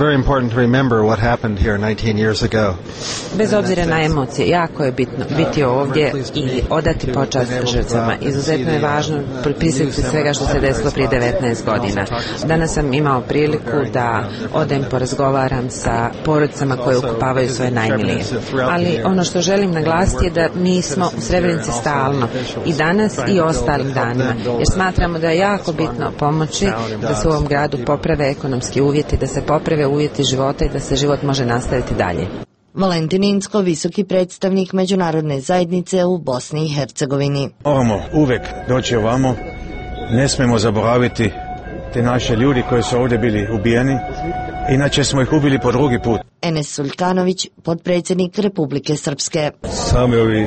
Bez obzira na emocije, jako je bitno biti ovdje i odati počast žrtvama. Izuzetno je važno prisjetiti svega što se desilo prije devetnaest godina. Danas sam imao priliku da odem porazgovaram sa porodicama koje ukopavaju svoje najmilije. Ali ono što želim naglasiti je da mi smo u Srebrenici stalno i danas i ostalim danima, jer smatramo da je jako bitno pomoći da se u ovom gradu poprave ekonomski uvjeti, da se poprave uvjeti života i da se život može nastaviti dalje. Valentin Incko, visoki predstavnik međunarodne zajednice u Bosni i Hercegovini. Moramo uvek doći ovamo, ne smemo zaboraviti te naše ljudi koji su ovdje bili ubijeni, inače smo ih ubili po drugi put. Enes Suljkanović, potpredsjednik Republike Srpske. Sami ovi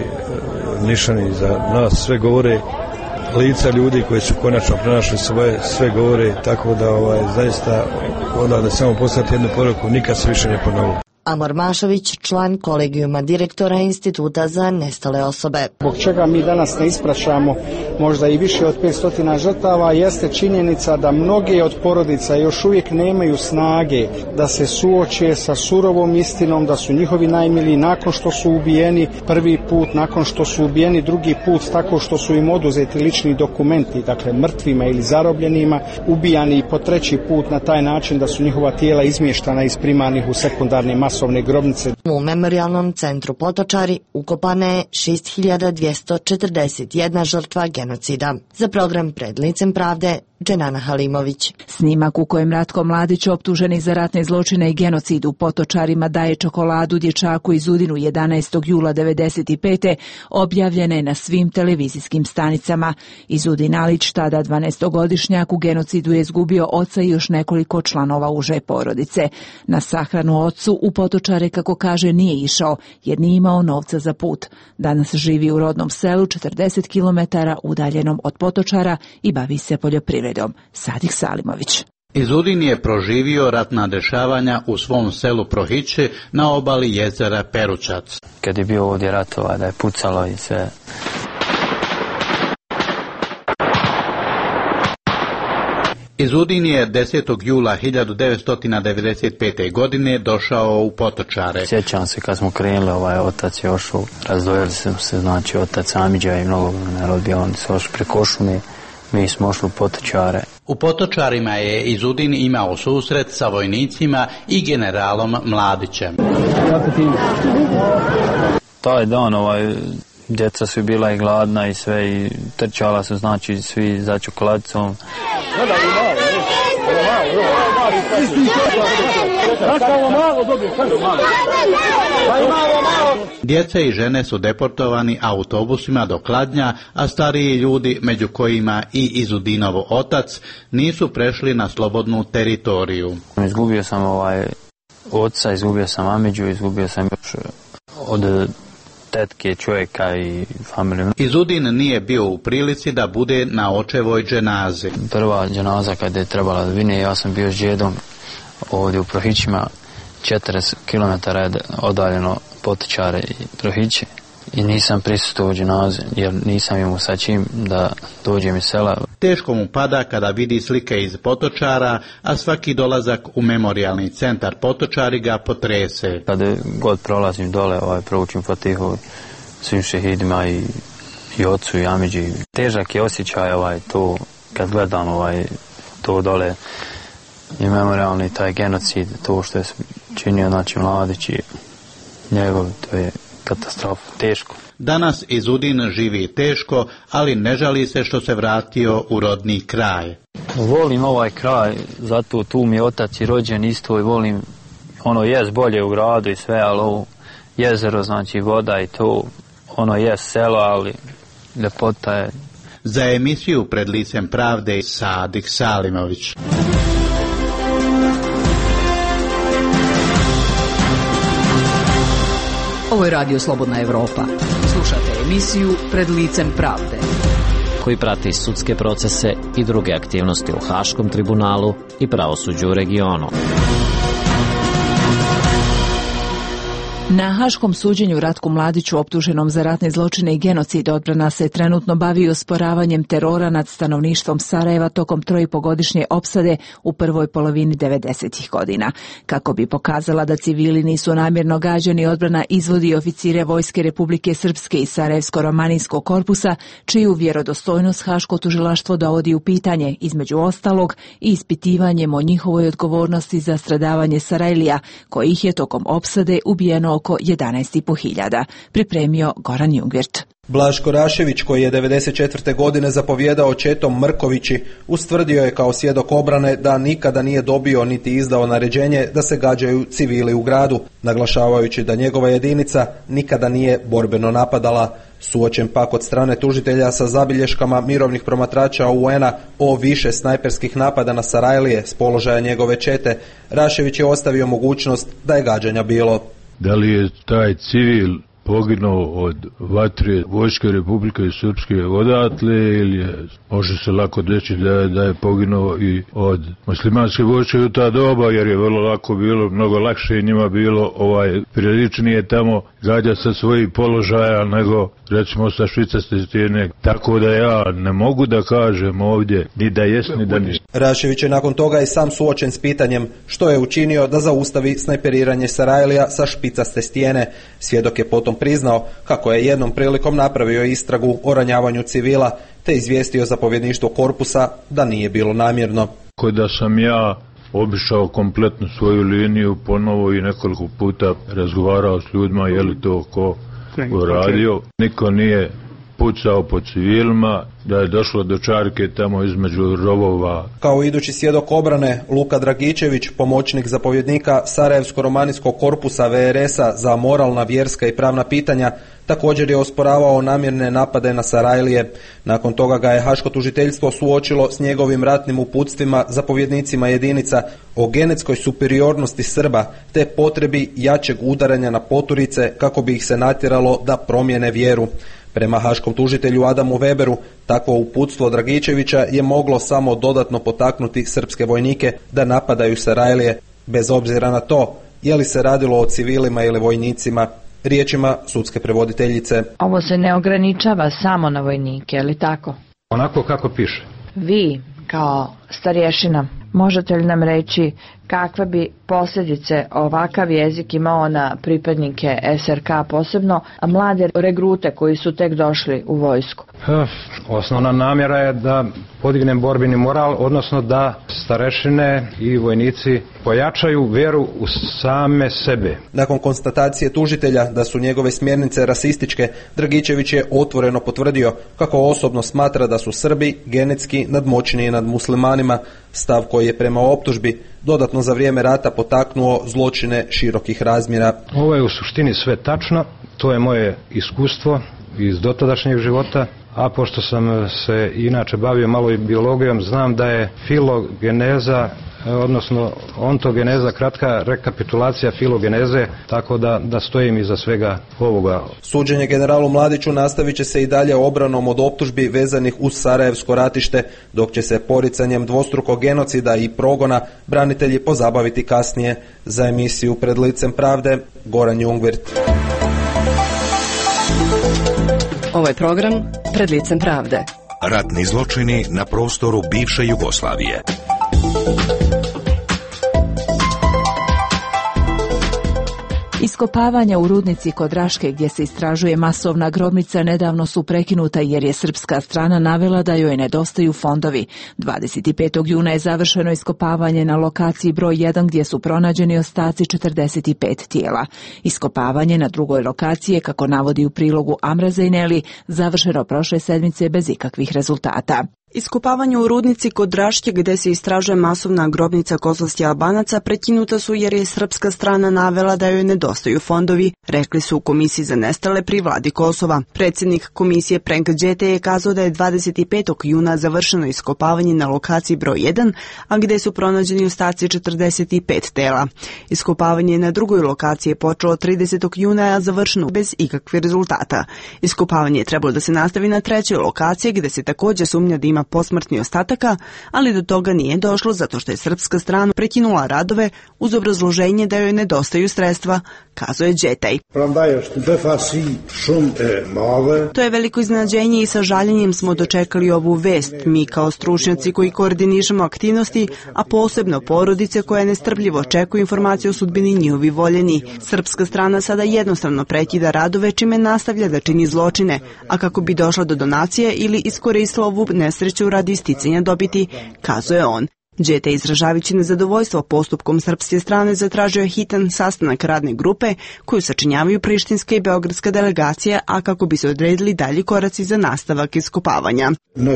nišani za nas sve govore, lica ljudi koji su konačno pronašli svoje, sve govore, tako da ovaj, zaista onda da samo poslati jednu poruku, nikad se više ne ponovi. Amor Mašović, član kolegijuma direktora Instituta za nestale osobe. Zbog čega mi danas ne ispraćamo možda i više od petsto žrtava jeste činjenica da mnoge od porodica još uvijek nemaju snage da se suoče sa surovom istinom da su njihovi najmiliji nakon što su ubijeni prvi put, nakon što su ubijeni drugi put tako što su im oduzeti lični dokumenti, dakle mrtvima ili zarobljenima, ubijani po treći put na taj način da su njihova tijela izmještana iz primarnih u sekundarne masovne grobnice. U Memorialnom centru Potočari ukopana je šest hiljada dvjesto četrdeset jedna žrtva genocida. Za program Pred licem pravde, Dženana Halimović. Snimak u kojem Ratko Mladić, optuženi za ratne zločine i genocid u Potočarima, daje čokoladu dječaku iz Udinu jedanaestog jula devedeset pete objavljena je na svim televizijskim stanicama. Izudin Alić, tada dvanaestogodišnjak, u genocidu je izgubio oca i još nekoliko članova uže porodice. Na sahranu ocu u Potočare, kako kaže, nije išao jer nije imao novca za put. Danas živi u rodnom selu četrdeset kilometara udaljenom od Potočara i bavi se poljoprivredom. Sadik Salimović. Izudin je proživio ratna dešavanja u svom selu Prohiće na obali jezera Peručac. Kad je bio ovdje ratova, da je pucalo i sve. Izudin je desetog jula hiljadu devetsto devedeset pete. godine došao u Potočare. Sjećam se kad smo krenuli, ovaj otac je ošao, razdvojili smo se, znači otac Amidža i mnogo narod, oni su ošli preko šume. Mi smo ošli u Potočare. U Potočarima je Izudin imao susret sa vojnicima i generalom Mladićem. Taj dan, ovaj, djeca su bila i gladna i sve i trčala su, znači svi za čokoladicom. Djeca i žene su deportovani autobusima do Kladnja, a stariji ljudi, među kojima i Izudinov otac, nisu prešli na slobodnu teritoriju. Izgubio sam ovaj oca, izgubio sam Amidžu, izgubio sam još od tetke, čovjeka i familiju. Izudin nije bio u prilici da bude na očevoj dženazi. Prva dženaza kada je trebala da vine, ja sam bio s džedom ovdje u Prohićima, četrdeset kilometara je odaljeno Potočare i Prohiće. i nisam prisutovao dženaze jer nisam imao sa čim da dođem iz sela. Teško mu pada kada vidi slike iz Potočara, a svaki dolazak u memorijalni centar Potočari ga potrese. Kada god prolazim dole, ovaj, proučim Fatihu svim šehidima i, i ocu i Amidži. Težak je osjećaj ovaj, to kad gledam ovaj, to dole i memorijalni taj genocid, to što je činio znači Mladić i njegov, to je katastrofa, teško. Danas Izudin živi teško, ali ne žali se što se vratio u rodni kraj. Volim ovaj kraj, zato tu mi je otac i rođen isto i volim, ono jest bolje u gradu i sve, ali ovo jezero, znači voda i to, ono jest selo, ali ljepota je. Za emisiju Pred licem pravde Sadik Salimović. Ovo je Radio Slobodna Evropa. Slušate emisiju Pred licem pravde, koji prati sudske procese i druge aktivnosti u Haškom tribunalu i pravosuđu u regionu. Na Haškom suđenju Ratku Mladiću, optuženom za ratne zločine i genocid, odbrana se trenutno bavi osporavanjem terora nad stanovništvom Sarajeva tokom trojipogodišnje opsade u prvoj polovini devedesetih godina. Kako bi pokazala da civili nisu namjerno gađani, odbrana izvodi oficire Vojske Republike Srpske i Sarajevsko-romanijskog korpusa, čiju vjerodostojnost Haško tužilaštvo dovodi u pitanje, između ostalog i ispitivanjem o njihovoj odgovornosti za stradavanje Sarajlija, kojih je tokom opsade ubijeno oko jedanaest i po hiljada. Pripremio Goran Jungvirt. Blažko Rašević, koji je devedeset četvrte godine zapovjedao četom Mrkovići, ustvrdio je kao svjedok obrane da nikada nije dobio niti izdao naređenje da se gađaju civili u gradu, naglašavajući da njegova jedinica nikada nije borbeno napadala. Suočen pak od strane tužitelja sa zabilješkama mirovnih promatrača U N-a o više snajperskih napada na Sarajlije s položaja njegove čete, Rašević je ostavio mogućnost da je gađanja bilo. Da li je taj civil poginuo od vatre Vojske Republike Srpske odatle ili je, može se lako reći da je, da je poginuo i od muslimanske vojske u ta doba, jer je vrlo lako bilo, mnogo lakše njima bilo ovaj priličnije tamo gađa sa svojih položaja nego recimo sa švicarske stijene, tako da ja ne mogu da kažem ovdje ni da jest ni da nije. Rašević je nakon toga i sam suočen s pitanjem što je učinio da zaustavi snajperiranje Sarajlija sa špicaste stijene. Svjedok je potom priznao kako je jednom prilikom napravio istragu o ranjavanju civila te izvijestio zapovjedništvo korpusa da nije bilo namjerno. Kod da sam ja obišao kompletnu svoju liniju ponovo i nekoliko puta razgovarao s ljudima je li to ko uradio. Niko nije pucao po civilima, da je došlo do čarke tamo između rovova. Kao idući svjedok obrane, Luka Dragičević, pomoćnik zapovjednika Sarajevsko-romanijskog korpusa V R S-a za moralna, vjerska i pravna pitanja, također je osporavao namjerne napade na Sarajlije. Nakon toga ga je Haško tužiteljstvo suočilo s njegovim ratnim uputstvima zapovjednicima jedinica o genetskoj superiornosti Srba te potrebi jačeg udaranja na poturice kako bi ih se natjeralo da promijene vjeru. Prema haškom tužitelju Adamu Weberu, takvo uputstvo Dragičevića je moglo samo dodatno potaknuti srpske vojnike da napadaju Sarajlije, bez obzira na to je li se radilo o civilima ili vojnicima. Riječima sudske prevoditeljice. Ovo se ne ograničava samo na vojnike, je li tako? Onako kako piše. Vi, kao starješina, možete li nam reći kakve bi posljedice ovakav jezik imao na pripadnike S R K, posebno a mlade regrute koji su tek došli u vojsku? Osnovna namjera je da podignem borbeni moral, odnosno da starešine i vojnici pojačaju vjeru u same sebe. Nakon konstatacije tužitelja da su njegove smjernice rasističke, Dragičević je otvoreno potvrdio kako osobno smatra da su Srbi genetski nadmoćniji nad muslimanima, stav koji je prema optužbi dodatno za vrijeme rata potaknuo zločine širokih razmjera. Ovo je u suštini sve tačno, to je moje iskustvo iz dotadašnjeg života, a pošto sam se inače bavio malo i biologijom, znam da je filogeneza, odnosno ontogeneza, kratka rekapitulacija filogeneze, tako da, da stojim iza svega ovoga. Suđenje generalu Mladiću nastavit će se i dalje obranom od optužbi vezanih uz Sarajevsko ratište, dok će se poricanjem dvostrukog genocida i progona branitelji pozabaviti kasnije. Za emisiju Pred licem pravde, Goran Jungvirt. Ovo je program Pred licem pravde. Ratni zločini na prostoru bivše Jugoslavije. Iskopavanja u rudnici kod Raške gdje se istražuje masovna grobnica nedavno su prekinuta jer je srpska strana navela da joj nedostaju fondovi. dvadeset petog juna je završeno iskopavanje na lokaciji broj jedan gdje su pronađeni ostaci četrdeset pet tijela. Iskopavanje na drugoj lokaciji je, kako navodi u prilogu Amra Zejneli, završeno prošle sedmice bez ikakvih rezultata. Iskopavanje u rudnici kod Raške gdje se istražuje masovna grobnica kosovskih Albanaca prekinuta su jer je srpska strana navela da joj nedostaju fondovi, rekli su u Komisiji za nestale pri vladi Kosova. Predsjednik komisije Prenk Đete je kazao da je dvadeset petog juna završeno iskopavanje na lokaciji broj jedan, a gdje su pronađeni ostaci četrdeset pet tela. Iskopavanje na drugoj lokaciji je počelo tridesetog juna, a završeno bez ikakvih rezultata. Iskopavanje je trebalo da se nastavi na trećoj lokaciji gdje se također sumnja da ima posmrtnih ostataka, ali do toga nije došlo zato što je srpska strana prekinula radove uz obrazloženje da joj nedostaju sredstva, kazuje Đetaj. To je veliko iznenađenje i sa žaljenjem smo dočekali ovu vest, mi kao stručnjaci koji koordinišemo aktivnosti, a posebno porodice koje nestrpljivo očekuju informacije o sudbini njihovi voljeni. Srpska strana sada jednostavno prekida radove čime nastavlja da čini zločine, a kako bi došla do donacije ili iskoristila ovu nesreću radi isticanja dobiti, kazuje on. Đete, izražavajući nezadovoljstvo postupkom srpske strane, zatražio je hitan sastanak radne grupe koju sačinjavaju prištinska i beogradska delegacija, a kako bi se odredili dalji koraci za nastavak iskopavanja.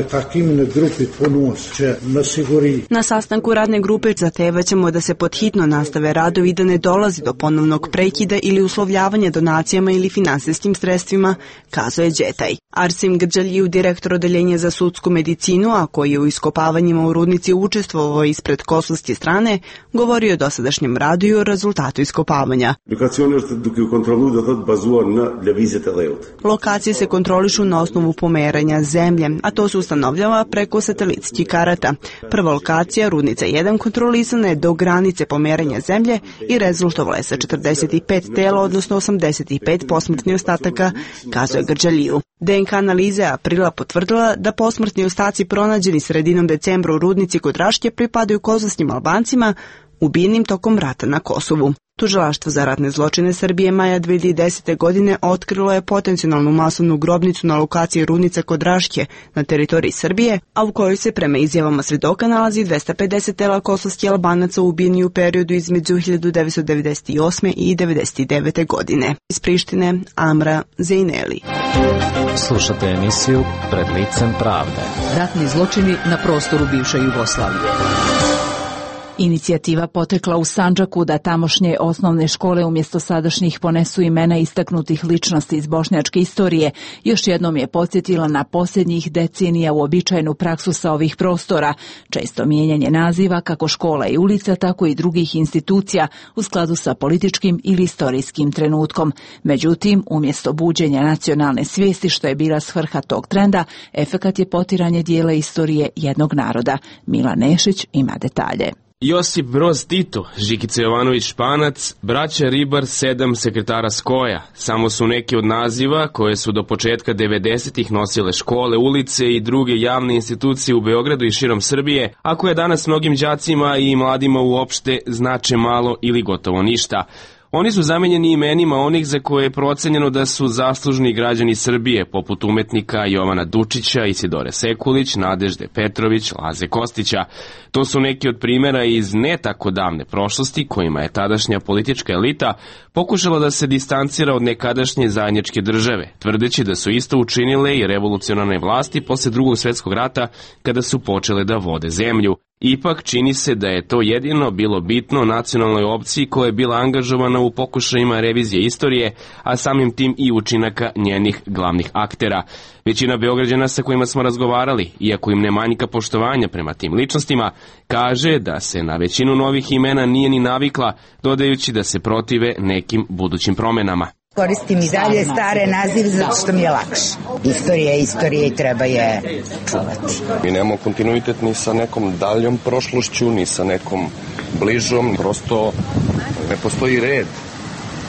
Na sastanku radne grupe zahtevaćemo da se podhitno nastave radovi i da ne dolazi do ponovnog prekida ili uslovljavanja donacijama ili finansijskim sredstvima, kazuje Đetaj. Arsim Grđaliju, direktor odeljenja za sudsku medicinu, a koji je u iskopavanjima u rudnici učestvovao ispred kosovske strane, govorio o dosadašnjem radu i o rezultatu iskopavanja. Lokacije se kontrolišu na osnovu pomeranja zemlje, a to se ustanovljava preko satelitskih karata. Prva lokacija, rudnica jedan, kontrolisana je do granice pomeranja zemlje i rezultovala je sa četrdeset pet tela, odnosno osamdeset pet posmrtnih ostataka, kazuje Grđaliju. D N K analiza je aprila potvrdila da posmrtni ostaci pronađeni sredinom decembra u rudnici kod Raške pripadaju kosovskim Albancima ubijenim tokom rata na Kosovu. Tužilaštvo za ratne zločine Srbije maja dve hiljade desete. godine otkrilo je potencijalnu masovnu grobnicu na lokaciji rudnica kod Raške na teritoriji Srbije, a u kojoj se prema izjavama svedoka nalazi dvesta pedeset tela kosovskih Albanaca ubijeni u periodu između hiljadu devetsto devedeset osme. i devedeset devete. godine. Iz Prištine, Amra Zejneli. Slušate emisiju Pred licem pravde. Ratni zločini na prostoru bivše Jugoslavije. Inicijativa potekla u Sandžaku da tamošnje osnovne škole umjesto sadašnjih ponesu imena istaknutih ličnosti iz bošnjačke istorije. Još jednom je podsjetila na posljednjih decenija uobičajenu praksu sa ovih prostora, često mijenjanje naziva kako škola i ulica, tako i drugih institucija u skladu sa političkim ili istorijskim trenutkom. Međutim, umjesto buđenja nacionalne svijesti, što je bila svrha tog trenda, efekat je potiranje dijela istorije jednog naroda. Mila Nešić ima detalje. Josip Broz Tito, Žikica Jovanović Španac, braća Ribar, sedam sekretara Skoja. Samo su neki od naziva koje su do početka devedesetih nosile škole, ulice i druge javne institucije u Beogradu i širom Srbije, a koje danas mnogim đacima i mladima uopšte znače malo ili gotovo ništa. Oni su zamenjeni imenima onih za koje je procenjeno da su zaslužni građani Srbije, poput umetnika Jovana Dučića, Isidore Sekulić, Nadežde Petrović, Laze Kostića. To su neki od primjera iz ne tako davne prošlosti kojima je tadašnja politička elita pokušala da se distancira od nekadašnje zajedničke države, tvrdeći da su isto učinile i revolucionarne vlasti posle Drugog svjetskog rata kada su počele da vode zemlju. Ipak čini se da je to jedino bilo bitno nacionalnoj opciji koja je bila angažovana u pokušajima revizije istorije, a samim tim i učinaka njenih glavnih aktera. Većina Beograđana sa kojima smo razgovarali, iako im ne manjka poštovanja prema tim ličnostima, kaže da se na većinu novih imena nije ni navikla, dodajući da se protive nekim budućim promenama. Koristim i dalje stare nazive zato što mi je lakše. Istorija je istorija i treba je čuvati. Mi nemamo kontinuitet ni sa nekom daljom prošlošću, ni sa nekom bližom. Prosto ne postoji red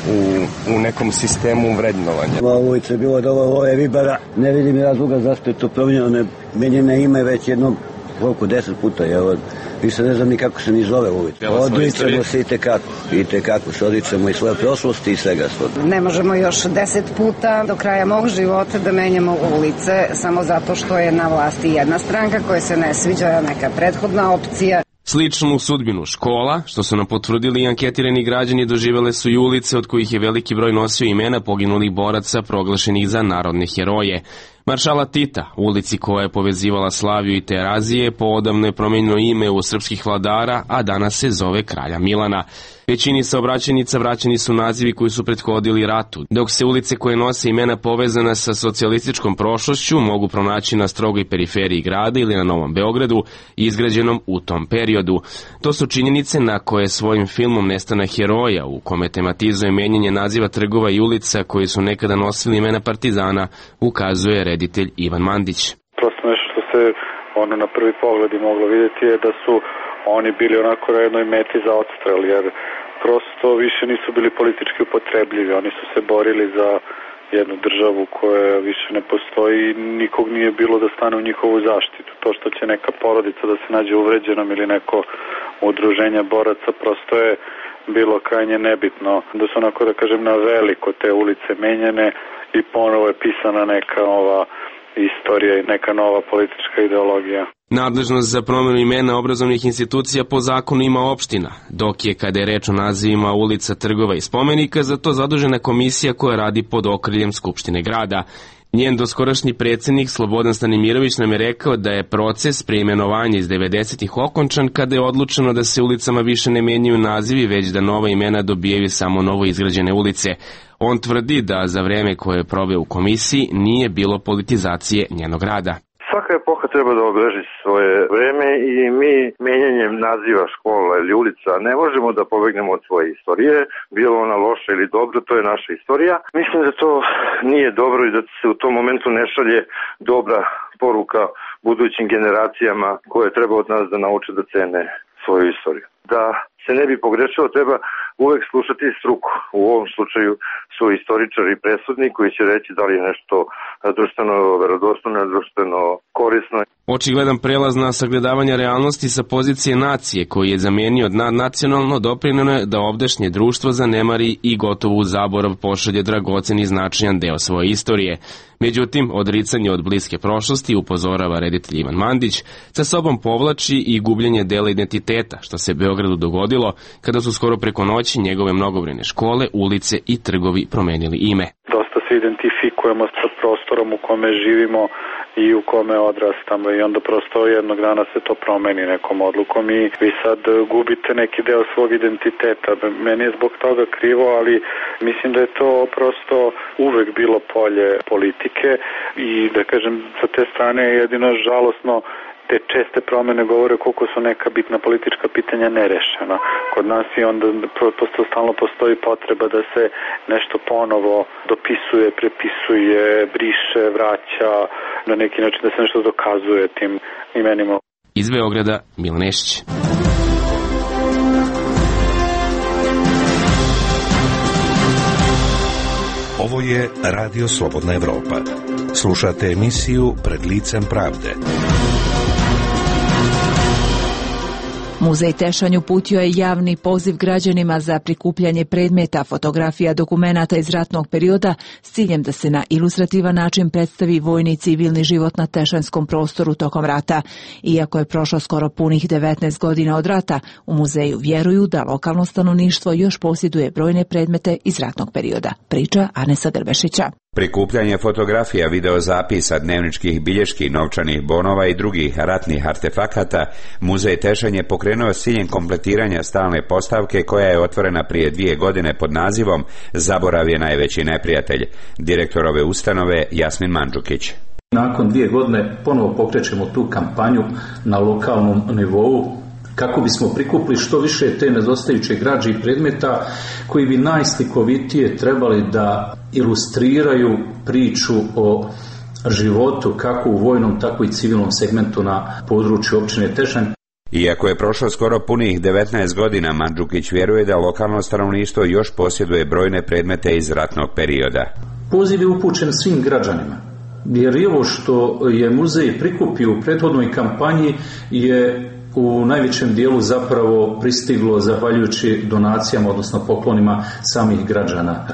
u, u nekom sistemu vrednovanja. Ova ulica je bilo dobro, ovo je Ribara, ne vidim razloga zašto je to promijenjeno, menjeno ime već jedno, koliko, deset puta, ja više ne znam ni kako se ni zove ulica. Odričemo se i tekako, i tekako se odričemo i svoje prošlosti i svega svoga. Ne možemo još deset puta do kraja mog života da menjamo ulice samo zato što je na vlasti jedna stranka koja se ne sviđa, neka prethodna opcija. Sličnu sudbinu škola, što su nam potvrdili i anketirani građani, doživele su i ulice od kojih je veliki broj nosio imena poginulih boraca proglašenih za narodne heroje. Maršala Tita, ulici koja je povezivala Slaviju i Terazije, poodavno je promenjeno ime u srpskih vladara, a danas se zove Kralja Milana. Većini saobraćajnica vraćeni su nazivi koji su prethodili ratu, dok se ulice koje nose imena povezana sa socijalističkom prošlošću mogu pronaći na strogoj periferiji grada ili na Novom Beogradu, izgrađenom u tom periodu. To su činjenice na koje svojim filmom Nestanak heroja, u kome tematizuje menjanje naziva trgova i ulica koji su nekada nosili imena partizana, ukazuje reditelj Ivan Mandić. Prosto nešto što se ono na prvi pogled i moglo vidjeti je da su oni bili onako na jednoj meti za odstrel, jer prosto više nisu bili politički upotrebljivi. Oni su se borili za jednu državu koja više ne postoji i nikog nije bilo da stane u njihovu zaštitu. To što će neka porodica da se nađe uvređenom ili neko udruženje boraca prosto je bilo krajnje nebitno. Da su onako, da kažem, na veliko te ulice menjene i ponovo je pisana neka ova istorija i neka nova politička ideologija. Nadležnost za promjenu imena obrazovnih institucija po zakonu ima opština, dok je, kada je reč o nazivima ulica, trgova i spomenika, za to zadužena komisija koja radi pod okriljem Skupštine grada. Njen doskorašnji predsjednik Slobodan Stanimirović nam je rekao da je proces preimenovanja iz devedesetih okončan kada je odlučeno da se ulicama više ne menjaju nazivi, već da nova imena dobijaju samo novo izgrađene ulice. On tvrdi da za vreme koje je proveo u komisiji nije bilo politizacije njenog rada. Svaka epoha treba da obeleži svoje vreme i mi menjanjem naziva škola ili ulica ne možemo da pobegnemo od svoje istorije, bilo ona loša ili dobra, to je naša istorija. Mislim da to nije dobro i da se u tom momentu ne šalje dobra poruka budućim generacijama koje treba od nas da nauče da cene svoju istoriju. Da se ne bi pogrešilo, treba uvek slušati struku. U ovom slučaju su istoričari i presudni koji će reći da li je nešto društveno verodostojno, društveno korisno. Očigledan prelaz na sagledavanje realnosti sa pozicije nacije, koji je zamenio od nadnacionalno, doprinjeno je da ovdašnje društvo zanemari i gotovo u zaborav pošalje dragocen i značajan deo svoje istorije. Međutim, odricanje od bliske prošlosti, upozorava reditelj Ivan Mandić, sa sobom povlači i gubljenje dela identiteta, što se Beogradu dogodilo kada su skoro preko noći njegove mnogobrojne škole, ulice i trgovi promenili ime. Dosta se identifikujemo sa prostorom u kome živimo i u kome odrastamo i onda prosto jednog dana se to promeni nekom odlukom i vi sad gubite neki deo svog identiteta. Meni je zbog toga krivo, ali mislim da je to prosto uvek bilo polje politike i da kažem sa te strane je jedino žalosno te česte promene govore koliko su neka bitna politička pitanja nerešena kod nas i onda prosto stalno postoji potreba da se nešto ponovo dopisuje, prepisuje, briše, vraća, na neki način da se nešto dokazuje tim imenima. Iz Beograda, Milan Nešić. Ovo je Radio Slobodna Evropa. Slušate emisiju Pred licem pravde. Muzej Tešanj uputio je javni poziv građanima za prikupljanje predmeta, fotografija, dokumenata iz ratnog perioda s ciljem da se na ilustrativan način predstavi vojni i civilni život na tešanjskom prostoru tokom rata. Iako je prošlo skoro punih devetnaest godina od rata, u muzeju vjeruju da lokalno stanovništvo još posjeduje brojne predmete iz ratnog perioda. Priča Anesa Grbešića. Prikupljanje fotografija, videozapisa, dnevničkih bilješki, novčanih bonova i drugih ratnih artefakata Muzej Tešanj je pokrenuo s ciljem kompletiranja stalne postavke koja je otvorena prije dvije godine pod nazivom Zaborav je najveći neprijatelj. Direktor ove ustanove Jasmin Mandžukić. Nakon dvije godine ponovo pokrećemo tu kampanju na lokalnom nivou kako bismo prikupili što više te nedostajuće građe i predmeta koji bi najslikovitije trebali da ilustriraju priču o životu kako u vojnom, tako i civilnom segmentu na području općine Tešanj. Iako je prošlo skoro punih devetnaest godina, Mandžukić vjeruje da lokalno stanovništvo još posjeduje brojne predmete iz ratnog perioda. Poziv je upućen svim građanima, jer i ovo što je muzej prikupio u prethodnoj kampanji je u najvećem dijelu zapravo pristiglo zahvaljujući donacijama, odnosno poklonima samih građana.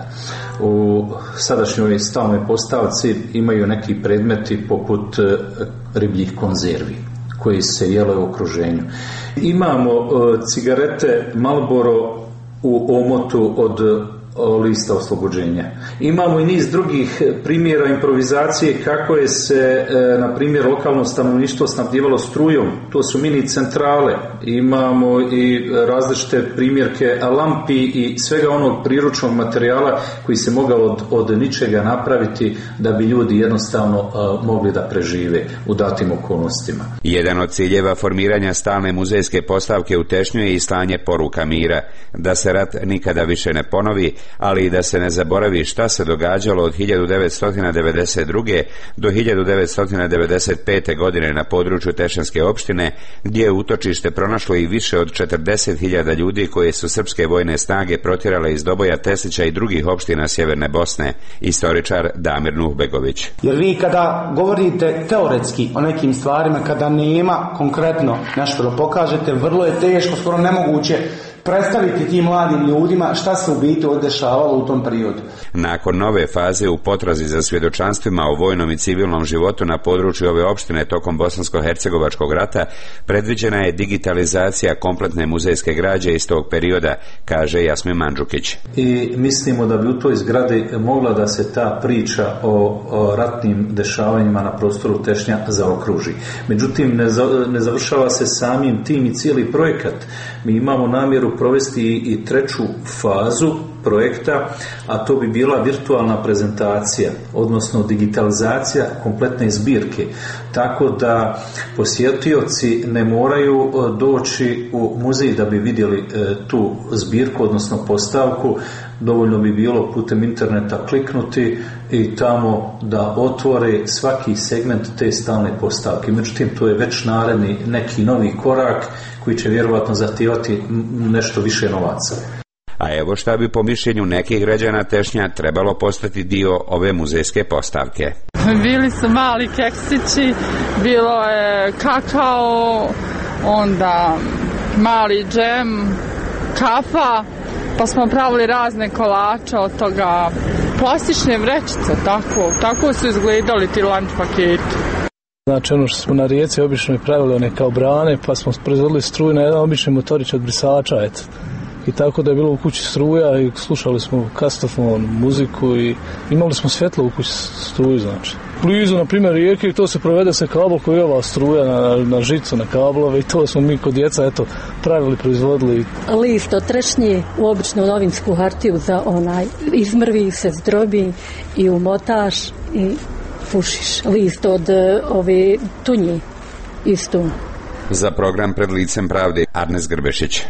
U sadašnjoj stalnoj postavci imaju neki predmeti poput ribljih konzervi koji se jele u okruženju. Imamo cigarete Marlboro u omotu od lista oslobođenja. Imamo i niz drugih primjera improvizacije kako je se, na primjer, lokalno stanovništvo snabdjevalo strujom. To su mini centrale. Imamo i različite primjerke lampi i svega onog priručnog materijala koji se mogao od, od ničega napraviti da bi ljudi jednostavno uh, mogli da prežive u datim okolnostima. Jedan od ciljeva formiranja stalne muzejske postavke u Tešnju je i slanje poruka mira, da se rat nikada više ne ponovi, ali i da se ne zaboravi šta se događalo od hiljadu devetsto devedeset druge do hiljadu devetsto devedeset pete. godine na području Tešanske opštine, gdje je utočište pronašlo i više od četrdeset hiljada ljudi koje su srpske vojne snage protjerale iz Doboja, Teslića i drugih opština sjeverne Bosne. Istoričar Damir Nuhbegović. Jer vi kada govorite teoretski o nekim stvarima, kada nema konkretno nešto da pokažete, vrlo je teško, skoro nemoguće predstaviti tim mladim ljudima šta se u biti odešavalo u tom periodu. Nakon nove faze u potrazi za svjedočanstvima o vojnom i civilnom životu na području ove opštine tokom Bosansko-hercegovačkog rata, predviđena je digitalizacija kompletne muzejske građe iz tog perioda, kaže Jasmin Mandžukić. I mislimo da bi u toj zgradi mogla da se ta priča o, o ratnim dešavanjima na prostoru Tešnja zaokruži. Međutim, ne, za, ne završava se samim tim i cijeli projekat. Mi imamo namjeru provesti i treću fazu projekta, a to bi bila virtualna prezentacija, odnosno digitalizacija kompletne zbirke, tako da posjetioci ne moraju doći u muzej da bi vidjeli tu zbirku, odnosno postavku. Dovoljno bi bilo putem interneta kliknuti i tamo da otvore svaki segment te stalne postavke. Međutim, to je već naredni neki novi korak koji će vjerovatno zahtijevati nešto više novaca. A evo šta bi po mišljenju nekih građana Tešnja trebalo postati dio ove muzejske postavke. Bili su mali keksići, bilo je kakao, onda mali džem, kafa, pa smo pravili razne kolače od toga, plastične vrećice, tako, tako su izgledali ti lunch paketi. Znači ono što smo na rijeci obično i pravili one kao brane, pa smo proizvodili struju na jedan obični motorić od brisača, eto. I tako da je bilo u kući struja i slušali smo kastofon, muziku i imali smo svjetlo u kući struju, znači. Blizu, na primjer, rijeke i to se provede se kabel koji je ova struja na, na žicu, na kablove i to smo mi kod djeca, eto, pravili, proizvodili. List od trešnje u običnu novinsku hartiju za onaj, izmrvi se, zdrobi i umotaš i pušiš. List od ove tunje isto. Za program Pred licem pravde, Arnes Grbešić.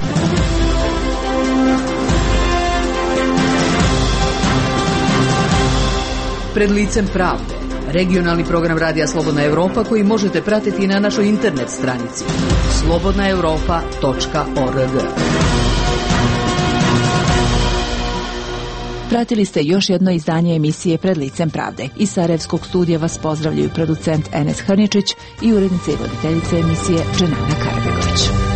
Pred licem pravde, regionalni program Radija Slobodna Evropa koji možete pratiti na našoj internet stranici slobodna europa tačka org. Pratili ste još jedno izdanje emisije Pred licem pravde. Iz Sarajevskog studija vas pozdravljaju producent Enes Hrničić i urednica i voditeljica emisije Dženana Karabegović.